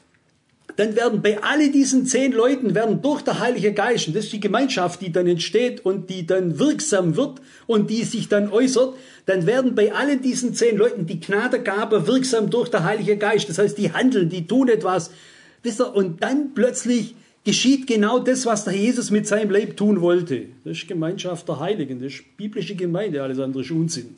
Dann werden bei all diesen 10 Leuten werden durch der Heilige Geist, und das ist die Gemeinschaft, die dann entsteht und die dann wirksam wird und die sich dann äußert, dann werden bei allen diesen 10 Leuten die Gnadengabe wirksam durch der Heilige Geist. Das heißt, die handeln, die tun etwas. Wisst ihr, und dann plötzlich geschieht genau das, was der Jesus mit seinem Leib tun wollte. Das ist Gemeinschaft der Heiligen, das ist biblische Gemeinde, alles andere ist Unsinn.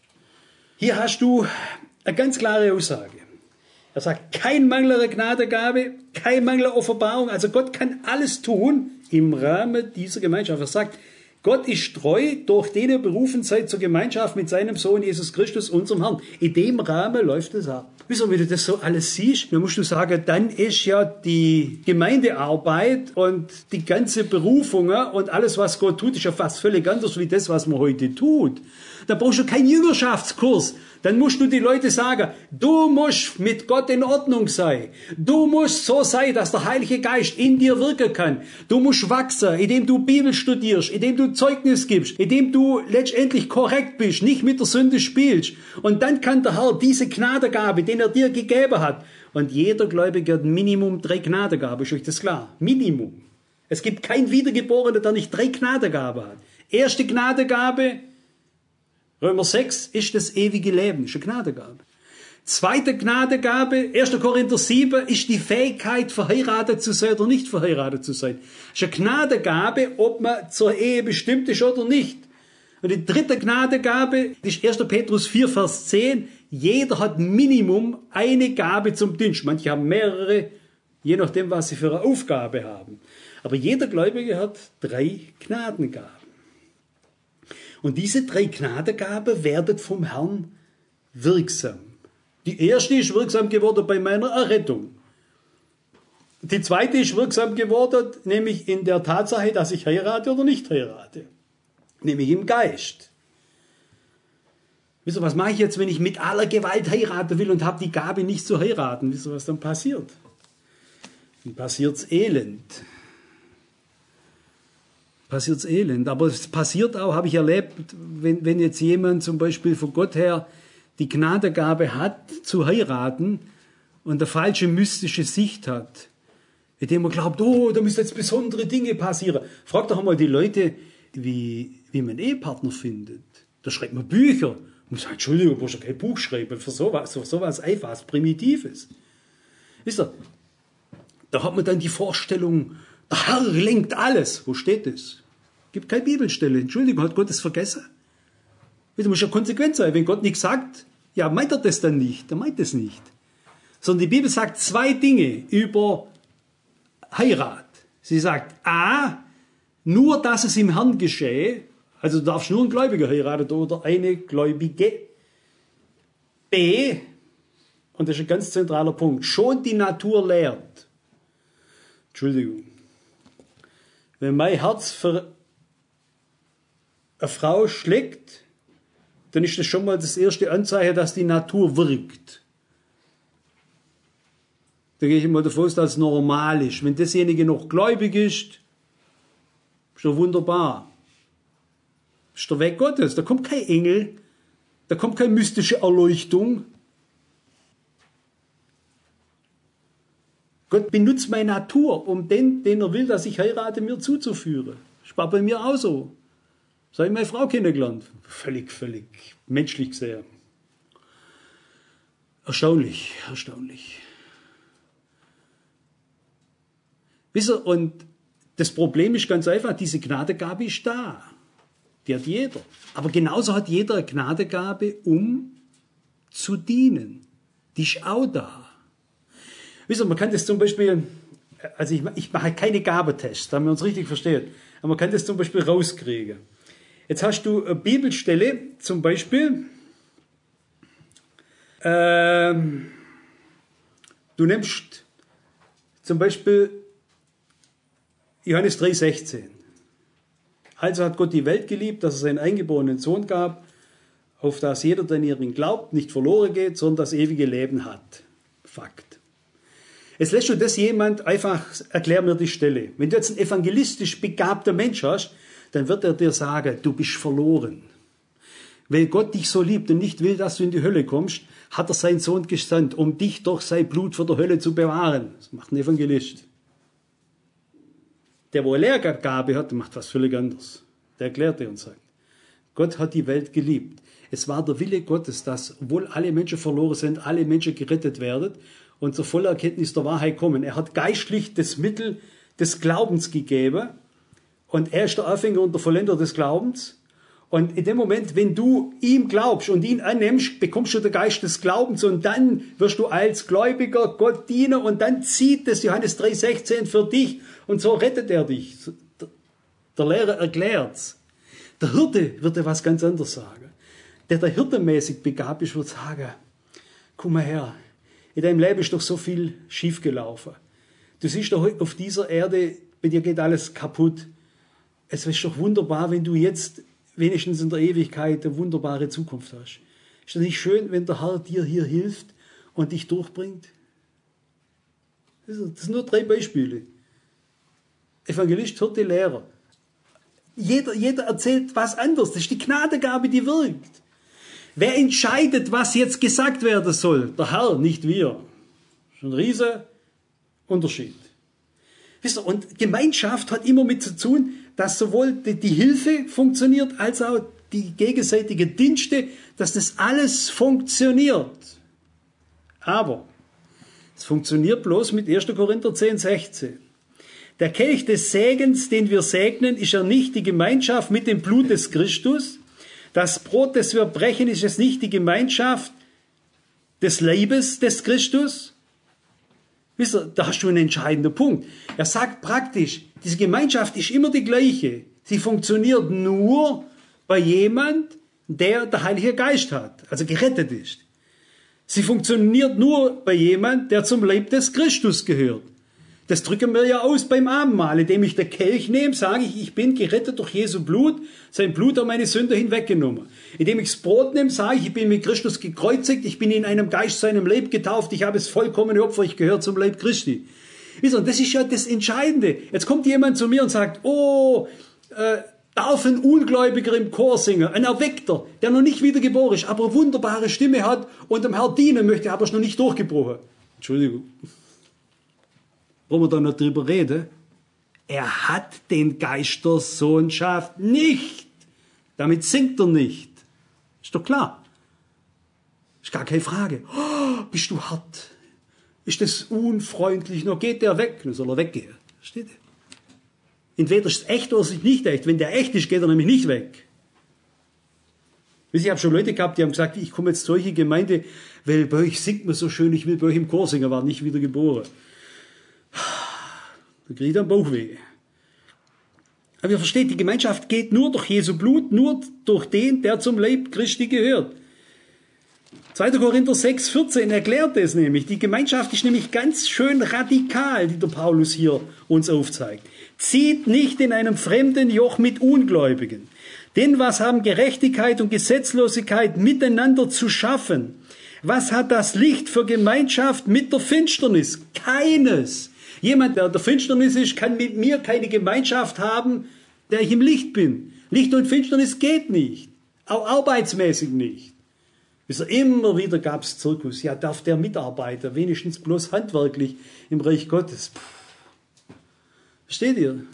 Hier hast du eine ganz klare Aussage. Er sagt, kein Mangel an Gnadengabe, kein Mangel an Offenbarung. Also Gott kann alles tun im Rahmen dieser Gemeinschaft. Er sagt, Gott ist treu, durch den ihr berufen seid zur Gemeinschaft mit seinem Sohn Jesus Christus, unserem Herrn. In dem Rahmen läuft es ab. Wieso, wenn du das so alles siehst, dann musst du sagen, dann ist ja die Gemeindearbeit und die ganze Berufung und alles, was Gott tut, ist ja fast völlig anders wie das, was man heute tut. Da brauchst du keinen Jüngerschaftskurs. Dann musst du die Leute sagen, du musst mit Gott in Ordnung sein. Du musst so sein, dass der Heilige Geist in dir wirken kann. Du musst wachsen, indem du Bibel studierst, indem du Zeugnis gibst, indem du letztendlich korrekt bist, nicht mit der Sünde spielst. Und dann kann der Herr diese Gnadengabe, den er dir gegeben hat. Und jeder Gläubige hat Minimum 3 Gnadengaben, ist euch das klar? Minimum. Es gibt keinen Wiedergeborenen, der nicht 3 Gnadengaben hat. Erste Gnadengabe, Römer 6, ist das ewige Leben, ist eine Gnadengabe. Zweite Gnadengabe, 1. Korinther 7, ist die Fähigkeit, verheiratet zu sein oder nicht verheiratet zu sein. Ist eine Gnadengabe, ob man zur Ehe bestimmt ist oder nicht. Und die dritte Gnadengabe ist 1. Petrus 4, Vers 10. Jeder hat Minimum eine Gabe zum Dienst. Manche haben mehrere, je nachdem, was sie für eine Aufgabe haben. Aber jeder Gläubige hat 3 Gnadengaben. Und diese 3 Gnadengaben werden vom Herrn wirksam. Die erste ist wirksam geworden bei meiner Errettung. Die zweite ist wirksam geworden, nämlich in der Tatsache, dass ich heirate oder nicht heirate. Nämlich im Geist. Wisst ihr, was mache ich jetzt, wenn ich mit aller Gewalt heiraten will und habe die Gabe nicht zu heiraten? Wisst ihr, was dann passiert? Dann passiert's Elend. Passiert's Elend. Aber es passiert auch, habe ich erlebt, wenn jetzt jemand zum Beispiel von Gott her die Gnadengabe hat, zu heiraten und eine falsche mystische Sicht hat, indem man glaubt, oh, da müssen jetzt besondere Dinge passieren. Fragt doch einmal die Leute, wie man Ehepartner findet. Da schreibt man Bücher. Man sagt, Entschuldigung, du musst ja kein Buch schreiben für sowas einfaches, Primitives. Wisst ihr, da hat man dann die Vorstellung, der Herr lenkt alles. Wo steht das? Gibt keine Bibelstelle. Entschuldigung, hat Gott das vergessen? Du musst ja konsequent sein. Wenn Gott nichts sagt, ja, meint er das dann nicht. Er meint es nicht. Sondern die Bibel sagt 2 Dinge über Heirat. Sie sagt, A, nur, dass es im Herrn geschehe. Also du darfst nur einen Gläubiger heiraten oder eine Gläubige. B, und das ist ein ganz zentraler Punkt, schon die Natur lehrt. Entschuldigung. Wenn mein Herz für eine Frau schlägt, dann ist das schon mal das erste Anzeichen, dass die Natur wirkt. Da gehe ich mal davon aus, dass es normal ist. Wenn dasjenige noch gläubig ist doch wunderbar. Ist der Weg Gottes. Da kommt kein Engel, da kommt keine mystische Erleuchtung. Gott benutzt meine Natur, um den er will, dass ich heirate, mir zuzuführen. Das war bei mir auch so. So habe ich meine Frau kennengelernt. Völlig menschlich gesehen. Erstaunlich. Wisst ihr, und das Problem ist ganz einfach, diese Gnadengabe ist da. Die hat jeder. Aber genauso hat jeder eine Gnadengabe, um zu dienen. Die ist auch da. Wisst ihr, man kann das zum Beispiel, also ich mache keine Gabetests, damit man uns richtig versteht, aber man kann das zum Beispiel rauskriegen. Jetzt hast du eine Bibelstelle, zum Beispiel, du nimmst zum Beispiel Johannes 3,16. Also hat Gott die Welt geliebt, dass er seinen eingeborenen Sohn gab, auf das jeder, der an ihn glaubt, nicht verloren geht, sondern das ewige Leben hat. Fakt. Jetzt lässt du das jemand einfach, erklär mir die Stelle. Wenn du jetzt ein evangelistisch begabter Mensch hast, dann wird er dir sagen, du bist verloren. Weil Gott dich so liebt und nicht will, dass du in die Hölle kommst, hat er seinen Sohn gesandt, um dich durch sein Blut vor der Hölle zu bewahren. Das macht ein Evangelist. Der, wo eine Lehrgabe hat, macht was völlig anderes. Der erklärt dir und sagt, Gott hat die Welt geliebt. Es war der Wille Gottes, dass, obwohl alle Menschen verloren sind, alle Menschen gerettet werden und zur vollen Erkenntnis der Wahrheit kommen. Er hat geistlich das Mittel des Glaubens gegeben und er ist der Anfänger und der Vollender des Glaubens. Und in dem Moment, wenn du ihm glaubst und ihn annimmst, bekommst du den Geist des Glaubens und dann wirst du als Gläubiger Gott dienen und dann zieht das Johannes 3,16 für dich und so rettet er dich. Der Lehrer erklärt's. Der Hirte wird dir was ganz anderes sagen. Der hirtenmäßig begabt ist, wird sagen, komm mal her, in deinem Leben ist doch so viel schiefgelaufen. Du siehst doch auf dieser Erde, bei dir geht alles kaputt. Es ist doch wunderbar, wenn du jetzt wenigstens in der Ewigkeit eine wunderbare Zukunft hast. Ist das nicht schön, wenn der Herr dir hier hilft und dich durchbringt? Das sind nur 3 Beispiele. Evangelist, Hirte, Lehrer. Jeder erzählt was anderes. Das ist die Gnadengabe, die wirkt. Wer entscheidet, was jetzt gesagt werden soll? Der Herr, nicht wir. Das ist ein riesiger Unterschied. Wisst ihr, und Gemeinschaft hat immer mit zu tun, dass sowohl die Hilfe funktioniert, als auch die gegenseitige Dienste, dass das alles funktioniert. Aber es funktioniert bloß mit 1. Korinther 10,16. Der Kelch des Segens, den wir segnen, ist ja nicht die Gemeinschaft mit dem Blut des Christus. Das Brot, das wir brechen, ist es nicht die Gemeinschaft des Leibes des Christus. Wisst ihr, da hast du einen entscheidenden Punkt. Er sagt praktisch, diese Gemeinschaft ist immer die gleiche. Sie funktioniert nur bei jemand, der Heilige Geist hat, also gerettet ist. Sie funktioniert nur bei jemand, der zum Leib des Christus gehört. Das drücken wir ja aus beim Abendmahl, indem ich den Kelch nehme, sage ich bin gerettet durch Jesu Blut, sein Blut hat meine Sünde hinweggenommen. Indem ich das Brot nehme, sage ich bin mit Christus gekreuzigt, ich bin in einem Geist zu einem Leib getauft, ich habe das vollkommene Opfer, ich gehöre zum Leib Christi. Wisst ihr, das ist ja das Entscheidende. Jetzt kommt jemand zu mir und sagt, darf ein Ungläubiger im Chor singen, ein Erweckter, der noch nicht wiedergeboren ist, aber eine wunderbare Stimme hat und dem Herrn dienen möchte, aber ist noch nicht durchgebrochen. Entschuldigung. Wollen wir da noch drüber reden? Er hat den Geist der Sohnschaft nicht. Damit singt er nicht. Ist doch klar. Ist gar keine Frage. Oh, bist du hart? Ist das unfreundlich? Noch geht der weg. Dann soll er weggehen. Versteht ihr? Entweder ist es echt oder es ist nicht echt. Wenn der echt ist, geht er nämlich nicht weg. Ich habe schon Leute gehabt, die haben gesagt, ich komme jetzt zu euch in die Gemeinde, weil bei euch singt man so schön, ich will bei euch im Chor singen, war nicht wieder geboren. Da kriegt er einen Bauchweh. Aber ihr versteht, die Gemeinschaft geht nur durch Jesu Blut, nur durch den, der zum Leib Christi gehört. 2. Korinther 6,14 erklärt es nämlich. Die Gemeinschaft ist nämlich ganz schön radikal, die der Paulus hier uns aufzeigt. Zieht nicht in einem fremden Joch mit Ungläubigen. Denn was haben Gerechtigkeit und Gesetzlosigkeit miteinander zu schaffen? Was hat das Licht für Gemeinschaft mit der Finsternis? Keines. Jemand, der in der Finsternis ist, kann mit mir keine Gemeinschaft haben, der ich im Licht bin. Licht und Finsternis geht nicht. Auch arbeitsmäßig nicht. Immer wieder gab es Zirkus. Ja, darf der Mitarbeiter wenigstens bloß handwerklich im Reich Gottes. Versteht ihr?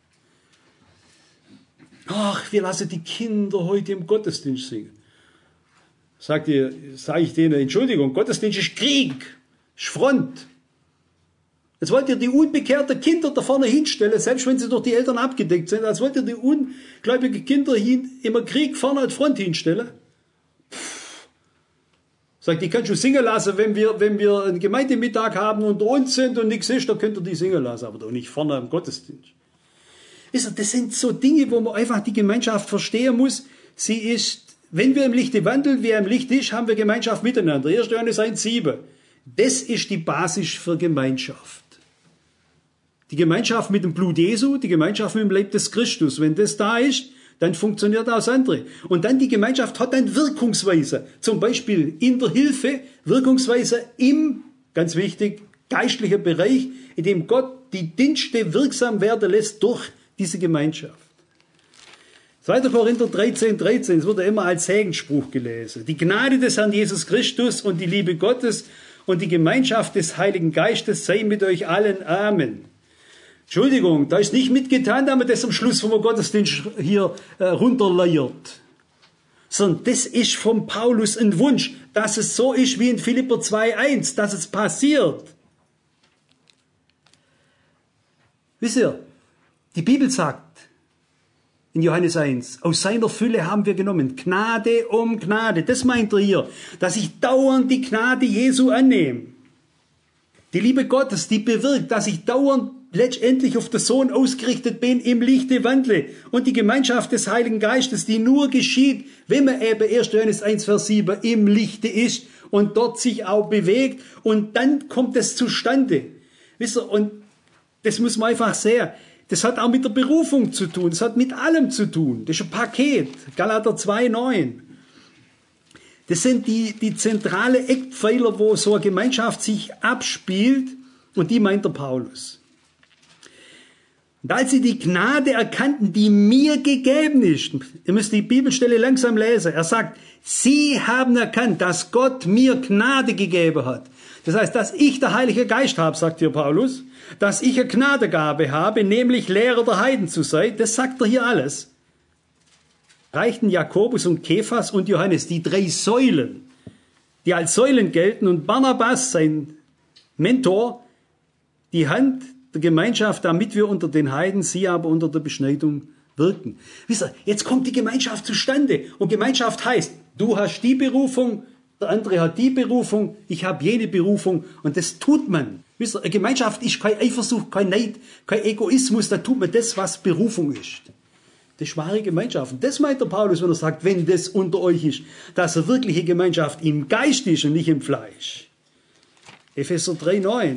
Ach, wir lassen die Kinder heute im Gottesdienst singen. Sage ich denen, Entschuldigung, Gottesdienst ist Krieg, ist Front. Jetzt wollt ihr die unbekehrten Kinder da vorne hinstellen, selbst wenn sie durch die Eltern abgedeckt sind, als wollt ihr die ungläubigen Kinder immer Krieg vorne als Front hinstellen. Sagt, die kannst du singen lassen, wenn wir einen Gemeindemittag haben, unter uns sind und nichts ist, dann könnt ihr die singen lassen, aber doch nicht vorne im Gottesdienst. Das sind so Dinge, wo man einfach die Gemeinschaft verstehen muss. Sie ist, wenn wir im Lichte wandeln, wer im Licht ist, haben wir Gemeinschaft miteinander. 1. Johannes 1,7. Das ist die Basis für Gemeinschaft. Die Gemeinschaft mit dem Blut Jesu, die Gemeinschaft mit dem Leib des Christus. Wenn das da ist, dann funktioniert auch das andere. Und dann die Gemeinschaft hat dann Wirkungsweise. Zum Beispiel in der Hilfe, Wirkungsweise im, ganz wichtig, geistlichen Bereich, in dem Gott die Dienste wirksam werden lässt durch diese Gemeinschaft. 2. Korinther 13,13, es wird ja immer als Segensspruch gelesen. Die Gnade des Herrn Jesus Christus und die Liebe Gottes und die Gemeinschaft des Heiligen Geistes sei mit euch allen. Amen. Entschuldigung, da ist nicht mitgetan, damit das am Schluss vom Gottesdienst hier runterleiert. Sondern das ist vom Paulus ein Wunsch, dass es so ist wie in Philipper 2,1, dass es passiert. Wisst ihr, die Bibel sagt in Johannes 1, aus seiner Fülle haben wir genommen, Gnade um Gnade. Das meint er hier, dass ich dauernd die Gnade Jesu annehme. Die Liebe Gottes, die bewirkt, dass ich dauernd letztendlich auf den Sohn ausgerichtet bin, im Lichte wandle. Und die Gemeinschaft des Heiligen Geistes, die nur geschieht, wenn man eben 1. Johannes 1, Vers 7 im Lichte ist und dort sich auch bewegt. Und dann kommt es zustande. Wisst ihr, und das muss man einfach sehen. Das hat auch mit der Berufung zu tun. Das hat mit allem zu tun. Das ist ein Paket. Galater 2,9. Das sind die zentrale Eckpfeiler, wo so eine Gemeinschaft sich abspielt. Und die meint der Paulus. Und als sie die Gnade erkannten, die mir gegeben ist, ihr müsst die Bibelstelle langsam lesen, er sagt, sie haben erkannt, dass Gott mir Gnade gegeben hat. Das heißt, dass ich der Heilige Geist habe, sagt hier Paulus, dass ich eine Gnadegabe habe, nämlich Lehrer der Heiden zu sein, das sagt er hier alles. Reichten Jakobus und Kephas und Johannes, die 3 Säulen, die als Säulen gelten, und Barnabas, sein Mentor, die Hand der Gemeinschaft, damit wir unter den Heiden, sie aber unter der Beschneidung wirken. Wisst ihr, jetzt kommt die Gemeinschaft zustande. Und Gemeinschaft heißt, du hast die Berufung, der andere hat die Berufung, ich habe jene Berufung. Und das tut man. Wisst ihr, eine Gemeinschaft ist kein Eifersucht, kein Neid, kein Egoismus, da tut man das, was Berufung ist. Das ist wahre Gemeinschaft. Und das meint der Paulus, wenn er sagt, wenn das unter euch ist, dass eine wirkliche Gemeinschaft im Geist ist und nicht im Fleisch. Epheser 3,9.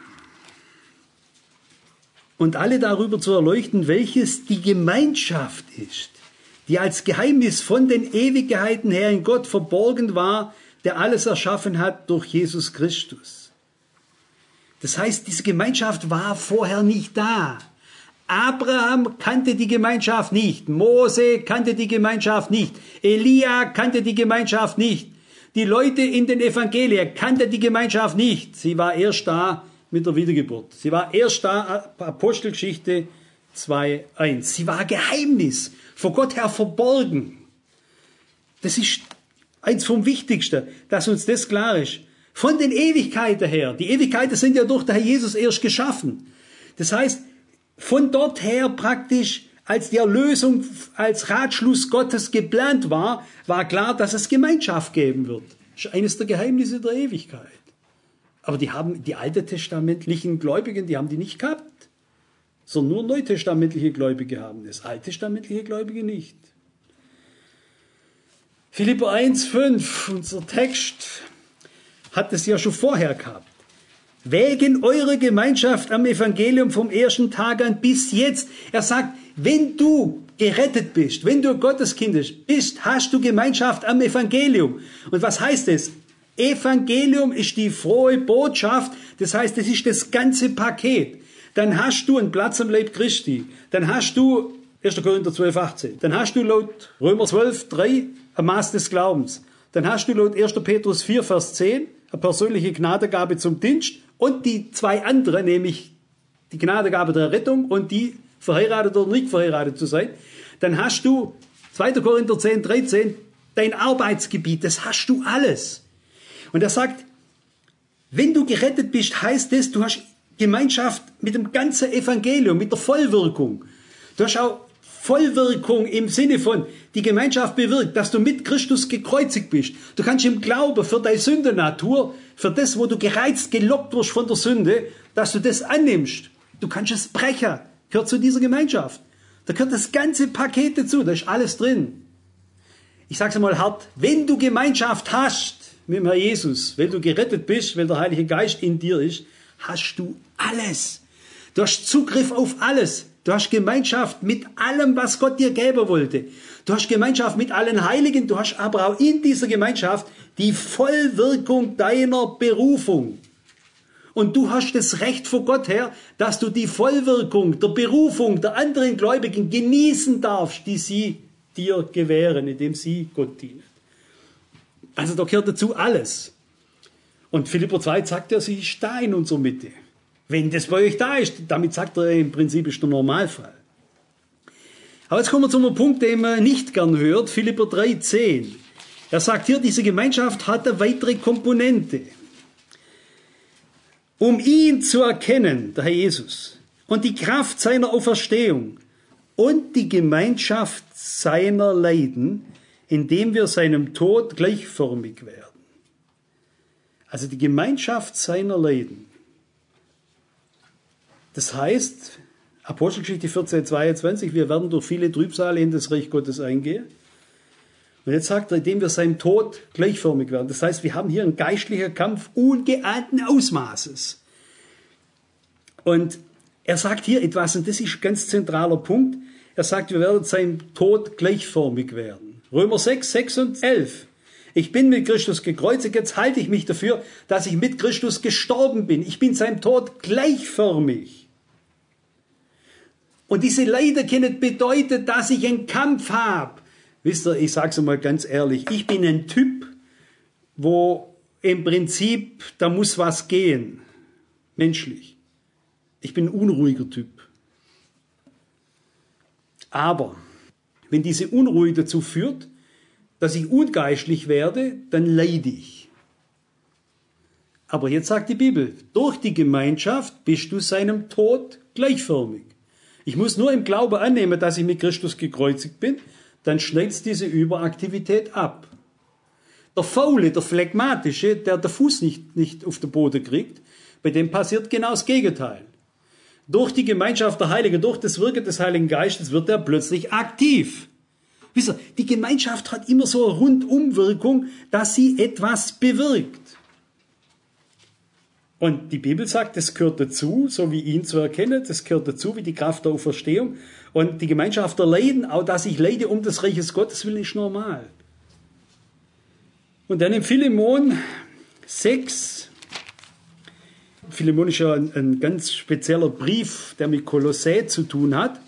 Und alle darüber zu erleuchten, welches die Gemeinschaft ist, die als Geheimnis von den Ewigkeiten her in Gott verborgen war, der alles erschaffen hat durch Jesus Christus. Das heißt, diese Gemeinschaft war vorher nicht da. Abraham kannte die Gemeinschaft nicht, Mose kannte die Gemeinschaft nicht, Elia kannte die Gemeinschaft nicht, die Leute in den Evangelien kannten die Gemeinschaft nicht. Sie war erst da mit der Wiedergeburt. Sie war erst da, Apostelgeschichte 2,1. Sie war Geheimnis, vor Gott her verborgen. Das ist eins vom Wichtigsten, dass uns das klar ist. Von den Ewigkeiten her. Die Ewigkeiten sind ja durch den Herr Jesus erst geschaffen. Das heißt, von dort her praktisch, als die Erlösung als Ratschluss Gottes geplant war, war klar, dass es Gemeinschaft geben wird. Das ist eines der Geheimnisse der Ewigkeit. Aber die alttestamentlichen Gläubigen, die haben die nicht gehabt. Sondern nur neutestamentliche Gläubige haben das. Alttestamentliche Gläubige nicht. Philipper 1,5, unser Text, hat es ja schon vorher gehabt. Wegen eurer Gemeinschaft am Evangelium vom ersten Tag an bis jetzt. Er sagt, wenn du gerettet bist, wenn du Gotteskind bist, hast du Gemeinschaft am Evangelium. Und was heißt es? Evangelium ist die frohe Botschaft, das heißt, es ist das ganze Paket. Dann hast du einen Platz am Leib Christi. Dann hast du 1. Korinther 12,18. Dann hast du laut Römer 12,3 ein Maß des Glaubens. Dann hast du laut 1. Petrus 4, Vers 10 eine persönliche Gnadegabe zum Dienst und die 2 andere, nämlich die Gnadegabe der Rettung und die verheiratet oder nicht verheiratet zu sein. Dann hast du 2. Korinther 10,13 dein Arbeitsgebiet, das hast du alles. Und er sagt, wenn du gerettet bist, heißt das, du hast Gemeinschaft mit dem ganzen Evangelium, mit der Vollwirkung. Du hast auch Vollwirkung im Sinne von, die Gemeinschaft bewirkt, dass du mit Christus gekreuzigt bist. Du kannst im Glauben für deine Sündennatur, für das, wo du gereizt, gelockt wirst von der Sünde, dass du das annimmst. Du kannst es brechen. Gehört zu dieser Gemeinschaft. Da gehört das ganze Paket dazu. Da ist alles drin. Ich sage es mal hart. Wenn du Gemeinschaft hast mit dem Herr Jesus, wenn du gerettet bist, wenn der Heilige Geist in dir ist, hast du alles. Du hast Zugriff auf alles. Du hast Gemeinschaft mit allem, was Gott dir geben wollte. Du hast Gemeinschaft mit allen Heiligen. Du hast aber auch in dieser Gemeinschaft die Vollwirkung deiner Berufung. Und du hast das Recht vor Gott her, dass du die Vollwirkung der Berufung der anderen Gläubigen genießen darfst, die sie dir gewähren, indem sie Gott dienen. Also da gehört dazu alles. Und Philipper 2 sagt ja, sie ist da in unserer Mitte. Wenn das bei euch da ist, damit sagt er im Prinzip, ist der Normalfall. Aber jetzt kommen wir zu einem Punkt, den man nicht gern hört, Philipper 3,10. Er sagt hier, diese Gemeinschaft hat eine weitere Komponente. Um ihn zu erkennen, der Herr Jesus, und die Kraft seiner Auferstehung und die Gemeinschaft seiner Leiden, indem wir seinem Tod gleichförmig werden. Also die Gemeinschaft seiner Leiden. Das heißt, Apostelgeschichte 14,22, wir werden durch viele Trübsale in das Reich Gottes eingehen. Und jetzt sagt er, indem wir seinem Tod gleichförmig werden. Das heißt, wir haben hier einen geistlichen Kampf ungeahnten Ausmaßes. Und er sagt hier etwas, und das ist ein ganz zentraler Punkt. Er sagt, wir werden seinem Tod gleichförmig werden. Römer 6, 6 und 11. Ich bin mit Christus gekreuzigt, jetzt halte ich mich dafür, dass ich mit Christus gestorben bin. Ich bin seinem Tod gleichförmig. Und diese Leiden können bedeuten, dass ich einen Kampf habe. Wisst ihr, ich sage es mal ganz ehrlich, ich bin ein Typ, wo im Prinzip, da muss was gehen, menschlich. Ich bin ein unruhiger Typ. Aber wenn diese Unruhe dazu führt, dass ich ungeistlich werde, dann leide ich. Aber jetzt sagt die Bibel, durch die Gemeinschaft bist du seinem Tod gleichförmig. Ich muss nur im Glauben annehmen, dass ich mit Christus gekreuzigt bin, dann schneidet diese Überaktivität ab. Der Faule, der Phlegmatische, der den Fuß nicht auf den Boden kriegt, bei dem passiert genau das Gegenteil. Durch die Gemeinschaft der Heiligen, durch das Wirken des Heiligen Geistes wird er plötzlich aktiv. Wisst ihr, die Gemeinschaft hat immer so eine Rundumwirkung, dass sie etwas bewirkt. Und die Bibel sagt, das gehört dazu, so wie ihn zu erkennen, das gehört dazu, wie die Kraft der Auferstehung. Und die Gemeinschaft der Leiden, auch dass ich leide um des Reiches Gottes willen, ist normal. Und dann im Philemon 6, Philemon ist ja ein ganz spezieller Brief, der mit Kolossä zu tun hat.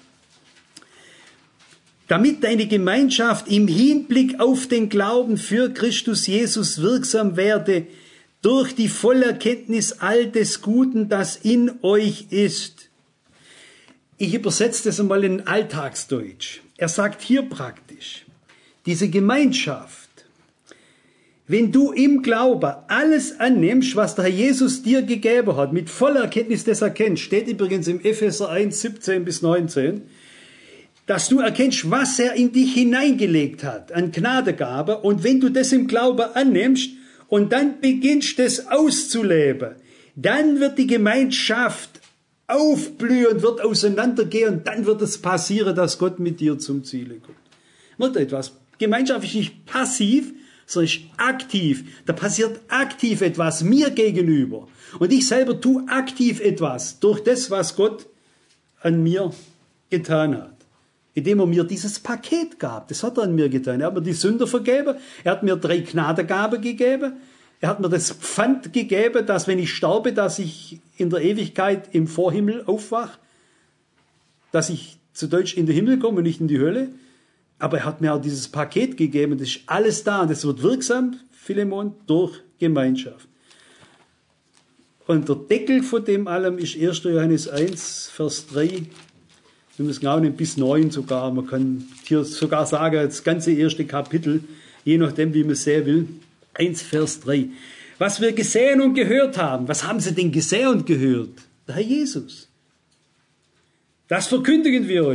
Damit deine Gemeinschaft im Hinblick auf den Glauben für Christus Jesus wirksam werde, durch die Vollerkenntnis all des Guten, das in euch ist. Ich übersetze das einmal in Alltagsdeutsch. Er sagt hier praktisch, diese Gemeinschaft, wenn du im Glauben alles annimmst, was der Herr Jesus dir gegeben hat, mit voller Erkenntnis des Erkennst, steht übrigens im Epheser 1, 17 bis 19, dass du erkennst, was er in dich hineingelegt hat an Gnadengabe, und wenn du das im Glauben annimmst und dann beginnst das auszuleben, dann wird die Gemeinschaft aufblühen, wird auseinandergehen, und dann wird es passieren, dass Gott mit dir zum Ziele kommt. Wird etwas. Gemeinschaft ist nicht passiv, sondern ist aktiv. Da passiert aktiv etwas mir gegenüber. Und ich selber tue aktiv etwas durch das, was Gott an mir getan hat. Indem er mir dieses Paket gab. Das hat er an mir getan. Er hat mir die Sünder vergeben. Er hat mir 3 Gnadengaben gegeben. Er hat mir das Pfand gegeben, dass wenn ich sterbe, dass ich in der Ewigkeit im Vorhimmel aufwache. Dass ich zu Deutsch in den Himmel komme und nicht in die Hölle. Aber er hat mir auch dieses Paket gegeben. Das ist alles da. Und das wird wirksam, Philemon, durch Gemeinschaft. Und der Deckel von dem allem ist 1. Johannes 1, Vers 3. Wir müssen auch nicht bis 9 sogar. Man kann hier sogar sagen, das ganze erste Kapitel, je nachdem, wie man es sehen will. 1, Vers 3. Was wir gesehen und gehört haben. Was haben sie denn gesehen und gehört? Der Herr Jesus. Das verkündigen wir euch,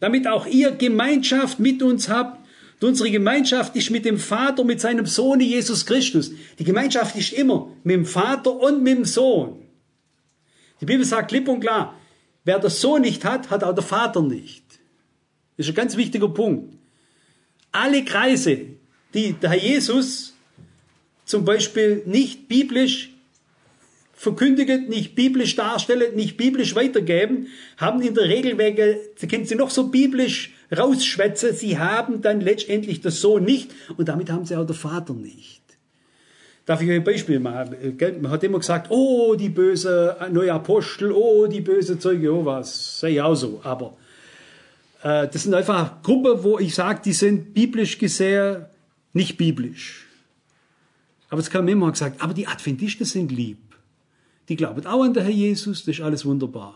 damit auch ihr Gemeinschaft mit uns habt. Und unsere Gemeinschaft ist mit dem Vater, mit seinem Sohn Jesus Christus. Die Gemeinschaft ist immer mit dem Vater und mit dem Sohn. Die Bibel sagt klipp und klar, wer den Sohn nicht hat, hat auch den Vater nicht. Das ist ein ganz wichtiger Punkt. Alle Kreise, die der Herr Jesus zum Beispiel nicht biblisch verkündigen, nicht biblisch darstellen, nicht biblisch weitergeben, haben in der Regel, sie können sie noch so biblisch rausschwätzen, sie haben dann letztendlich den Sohn nicht und damit haben sie auch den Vater nicht. Darf ich euch ein Beispiel machen? Man hat immer gesagt, oh, die böse neue Apostel, oh, die böse Zeuge Jehovas, sei auch so, aber das sind einfach Gruppen, wo ich sage, die sind biblisch gesehen nicht biblisch. Aber es kam immer gesagt, aber die Adventisten sind lieb. Die glauben auch an den Herr Jesus, das ist alles wunderbar.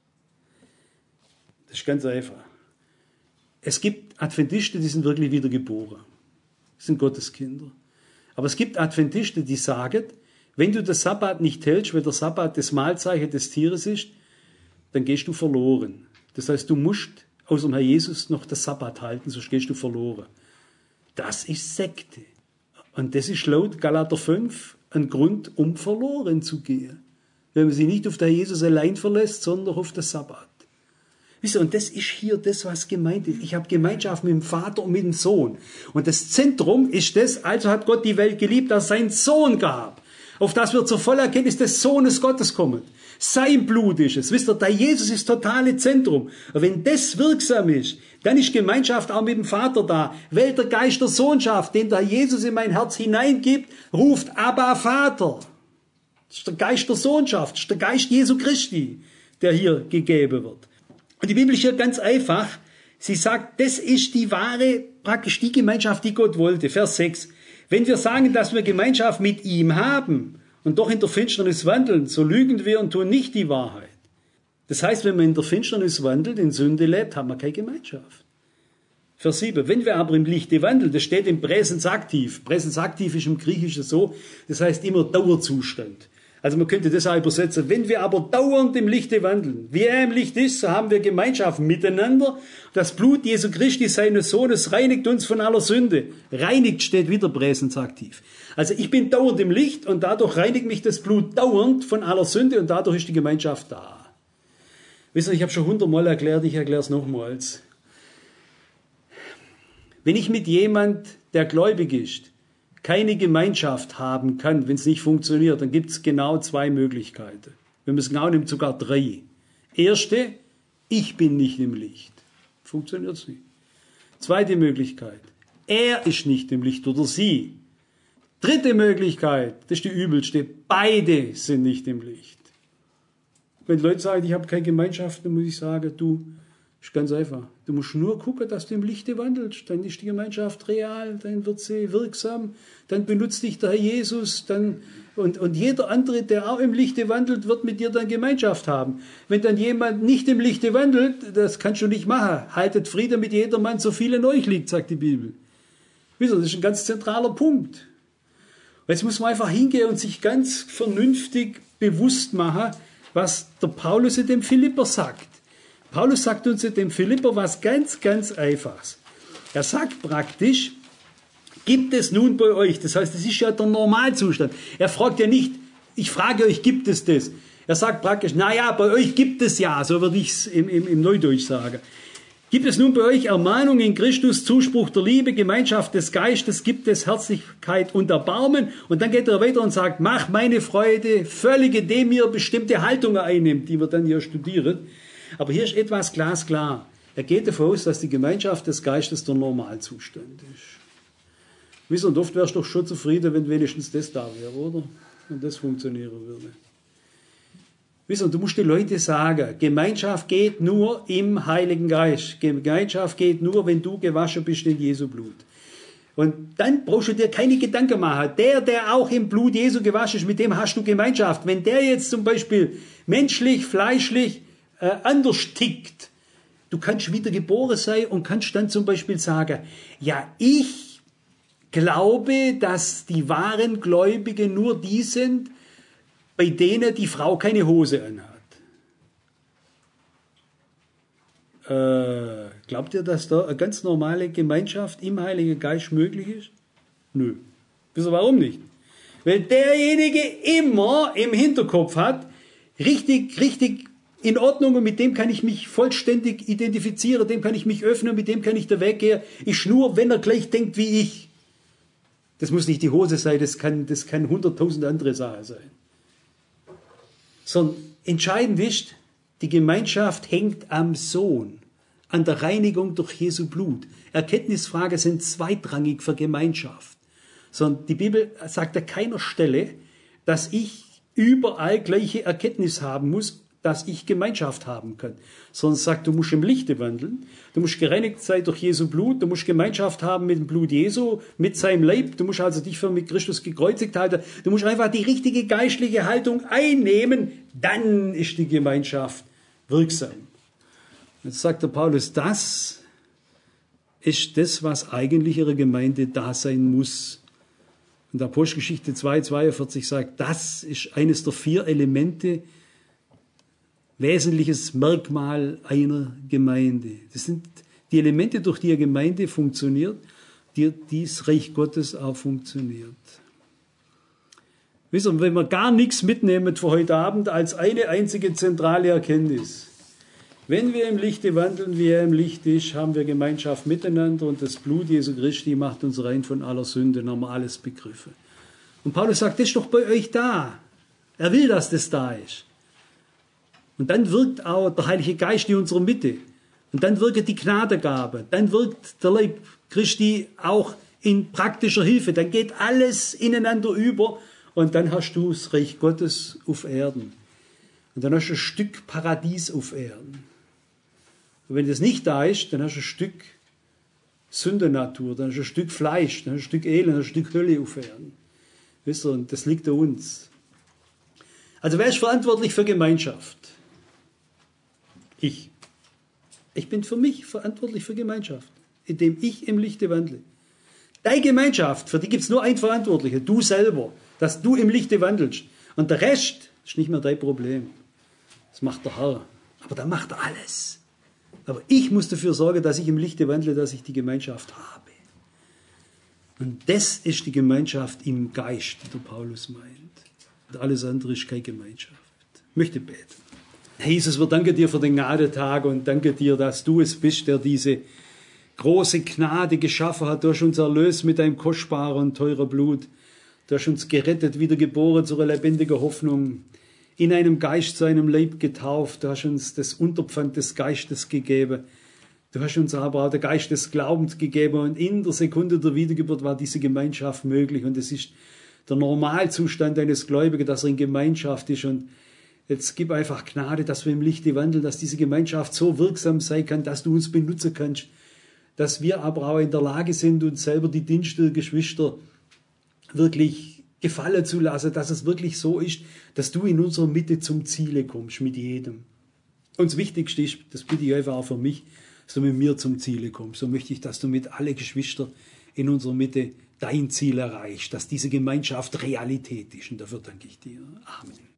Das ist ganz einfach. Es gibt Adventisten, die sind wirklich wiedergeboren. Das sind Gotteskinder. Aber es gibt Adventisten, die sagen, wenn du den Sabbat nicht hältst, weil der Sabbat das Mahlzeichen des Tieres ist, dann gehst du verloren. Das heißt, du musst außer dem Herr Jesus noch den Sabbat halten, sonst gehst du verloren. Das ist Sekte. Und das ist laut Galater 5 ein Grund, um verloren zu gehen. Wenn man sich nicht auf den Herr Jesus allein verlässt, sondern auf den Sabbat. Wisst ihr, und das ist hier das, was gemeint ist. Ich habe Gemeinschaft mit dem Vater und mit dem Sohn. Und das Zentrum ist das, also hat Gott die Welt geliebt, dass es seinen Sohn gab. Auf das wir zur Vollerkenntnis des Sohnes Gottes kommen. Sein Blut ist es. Wisst ihr, der Jesus ist das totale Zentrum. Und wenn das wirksam ist, dann ist Gemeinschaft auch mit dem Vater da. Weil der Geist der Sohnschaft, den der Jesus in mein Herz hineingibt, ruft Abba Vater. Das ist der Geist der Sohnschaft, das ist der Geist Jesu Christi, der hier gegeben wird. Und die Bibel ist hier ganz einfach. Sie sagt, das ist die wahre, praktisch die Gemeinschaft, die Gott wollte. Vers 6. Wenn wir sagen, dass wir Gemeinschaft mit ihm haben und doch in der Finsternis wandeln, so lügen wir und tun nicht die Wahrheit. Das heißt, wenn man in der Finsternis wandelt, in Sünde lebt, haben wir keine Gemeinschaft. Vers 7. Wenn wir aber im Lichte wandeln, das steht im Präsensaktiv. Präsensaktiv ist im Griechischen so, das heißt immer Dauerzustand. Also man könnte das auch übersetzen. Wenn wir aber dauernd im Lichte wandeln, wie er im Licht ist, so haben wir Gemeinschaft miteinander. Das Blut Jesu Christi, seines Sohnes, reinigt uns von aller Sünde. Reinigt steht wieder präsensaktiv. Also ich bin dauernd im Licht und dadurch reinigt mich das Blut dauernd von aller Sünde und dadurch ist die Gemeinschaft da. Wisst ihr, ich habe schon 100-mal erklärt, ich erkläre es nochmals. Wenn ich mit jemand, der gläubig ist, keine Gemeinschaft haben kann, wenn es nicht funktioniert, dann gibt es genau 2 Möglichkeiten. Wir müssen genau nehmen, sogar 3. Erste, ich bin nicht im Licht. Funktioniert es nicht. Zweite Möglichkeit, er ist nicht im Licht oder sie. Dritte Möglichkeit, das ist die übelste, beide sind nicht im Licht. Wenn Leute sagen, ich habe keine Gemeinschaft, dann muss ich sagen, du, ist ganz einfach. Du musst nur gucken, dass du im Lichte wandelst. Dann ist die Gemeinschaft real, dann wird sie wirksam, dann benutzt dich der Herr Jesus, und jeder andere, der auch im Lichte wandelt, wird mit dir dann Gemeinschaft haben. Wenn dann jemand nicht im Lichte wandelt, das kannst du nicht machen. Haltet Friede mit jedermann, so viel in euch liegt, sagt die Bibel. Wisst ihr, das ist ein ganz zentraler Punkt. Und jetzt muss man einfach hingehen und sich ganz vernünftig bewusst machen, was der Paulus in dem Philipper sagt. Paulus sagt uns in dem Philipper was ganz, ganz Einfaches. Er sagt praktisch, gibt es nun bei euch, das heißt, das ist ja der Normalzustand. Er fragt ja nicht, ich frage euch, gibt es das? Er sagt praktisch, naja, bei euch gibt es ja, so würde ich es im Neudeutsch sagen. Gibt es nun bei euch Ermahnung in Christus, Zuspruch der Liebe, Gemeinschaft des Geistes, gibt es Herzlichkeit und Erbarmen? Und dann geht er weiter und sagt, mach meine Freude völlig, indem ihr bestimmte Haltungen einnimmt, die wir dann hier studieren. Aber hier ist etwas glasklar. Er geht davon aus, dass die Gemeinschaft des Geistes der Normalzustand ist. Wisst ihr, und oft wärst du doch schon zufrieden, wenn wenigstens das da wäre, oder? Wenn das funktionieren würde. Wisst ihr, du musst den Leuten sagen, Gemeinschaft geht nur im Heiligen Geist. Gemeinschaft geht nur, wenn du gewaschen bist in Jesu Blut. Und dann brauchst du dir keine Gedanken machen. Der auch im Blut Jesu gewaschen ist, mit dem hast du Gemeinschaft. Wenn der jetzt zum Beispiel menschlich, fleischlich, anders tickt. Du kannst wieder geboren sein und kannst dann zum Beispiel sagen, ja, ich glaube, dass die wahren Gläubigen nur die sind, bei denen die Frau keine Hose anhat. Glaubt ihr, dass da eine ganz normale Gemeinschaft im Heiligen Geist möglich ist? Nö. Wisst ihr warum nicht? Weil derjenige immer im Hinterkopf hat, richtig in Ordnung, und mit dem kann ich mich vollständig identifizieren, dem kann ich mich öffnen, mit dem kann ich da weggehen. Ich nur, wenn er gleich denkt wie ich. Das muss nicht die Hose sein, das kann 100.000 andere Sachen sein. Sondern entscheidend ist, die Gemeinschaft hängt am Sohn, an der Reinigung durch Jesu Blut. Erkenntnisfragen sind zweitrangig für Gemeinschaft. Sondern die Bibel sagt an keiner Stelle, dass ich überall gleiche Erkenntnis haben muss, dass ich Gemeinschaft haben kann. Sondern sagt, du musst im Lichte wandeln, du musst gereinigt sein durch Jesu Blut, du musst Gemeinschaft haben mit dem Blut Jesu, mit seinem Leib, du musst also dich für mit Christus gekreuzigt halten, du musst einfach die richtige geistliche Haltung einnehmen, dann ist die Gemeinschaft wirksam. Jetzt sagt der Paulus, das ist das, was eigentlich ihre Gemeinde da sein muss. Und Apostelgeschichte 2,42 sagt, das ist eines der 4 Elemente, wesentliches Merkmal einer Gemeinde. Das sind die Elemente, durch die eine Gemeinde funktioniert, die das Reich Gottes auch funktioniert. Wisst ihr, wenn wir gar nichts mitnehmen für heute Abend als eine einzige zentrale Erkenntnis, wenn wir im Lichte wandeln, wie er im Licht ist, haben wir Gemeinschaft miteinander, und das Blut Jesu Christi macht uns rein von aller Sünde, dann haben wir alles begriffen. Und Paulus sagt, das ist doch bei euch da. Er will, dass das da ist. Und dann wirkt auch der Heilige Geist in unserer Mitte. Und dann wirkt die Gnadengabe. Dann wirkt der Leib Christi auch in praktischer Hilfe. Dann geht alles ineinander über. Und dann hast du das Reich Gottes auf Erden. Und dann hast du ein Stück Paradies auf Erden. Und wenn das nicht da ist, dann hast du ein Stück Sündennatur, dann hast du ein Stück Fleisch, dann hast du ein Stück Elend, dann hast du ein Stück Hölle auf Erden. Wisst ihr, und das liegt an uns. Also wer ist verantwortlich für Gemeinschaft? Ich. Ich bin für mich verantwortlich für Gemeinschaft, indem ich im Lichte wandle. Deine Gemeinschaft, für die gibt es nur einen Verantwortlichen, du selber, dass du im Lichte wandelst. Und der Rest ist nicht mehr dein Problem. Das macht der Herr. Aber da macht er alles. Aber ich muss dafür sorgen, dass ich im Lichte wandle, dass ich die Gemeinschaft habe. Und das ist die Gemeinschaft im Geist, die der Paulus meint. Und alles andere ist keine Gemeinschaft. Ich möchte beten. Herr Jesus, wir danken dir für den Gnadetag und danke dir, dass du es bist, der diese große Gnade geschaffen hat. Du hast uns erlöst mit deinem kostbaren und teuren Blut. Du hast uns gerettet, wiedergeboren zu einer lebendigen Hoffnung, in einem Geist zu einem Leib getauft. Du hast uns das Unterpfand des Geistes gegeben. Du hast uns aber auch den Geist des Glaubens gegeben. Und in der Sekunde der Wiedergeburt war diese Gemeinschaft möglich. Und es ist der Normalzustand eines Gläubigen, dass er in Gemeinschaft ist. Und jetzt gib einfach Gnade, dass wir im Lichte wandeln, dass diese Gemeinschaft so wirksam sein kann, dass du uns benutzen kannst. Dass wir aber auch in der Lage sind, uns selber die Dienste der Geschwister wirklich gefallen zu lassen, dass es wirklich so ist, dass du in unserer Mitte zum Ziele kommst, mit jedem. Und das Wichtigste ist, das bitte ich einfach auch für mich, dass du mit mir zum Ziele kommst. So möchte ich, dass du mit allen Geschwistern in unserer Mitte dein Ziel erreichst, dass diese Gemeinschaft Realität ist. Und dafür danke ich dir. Amen.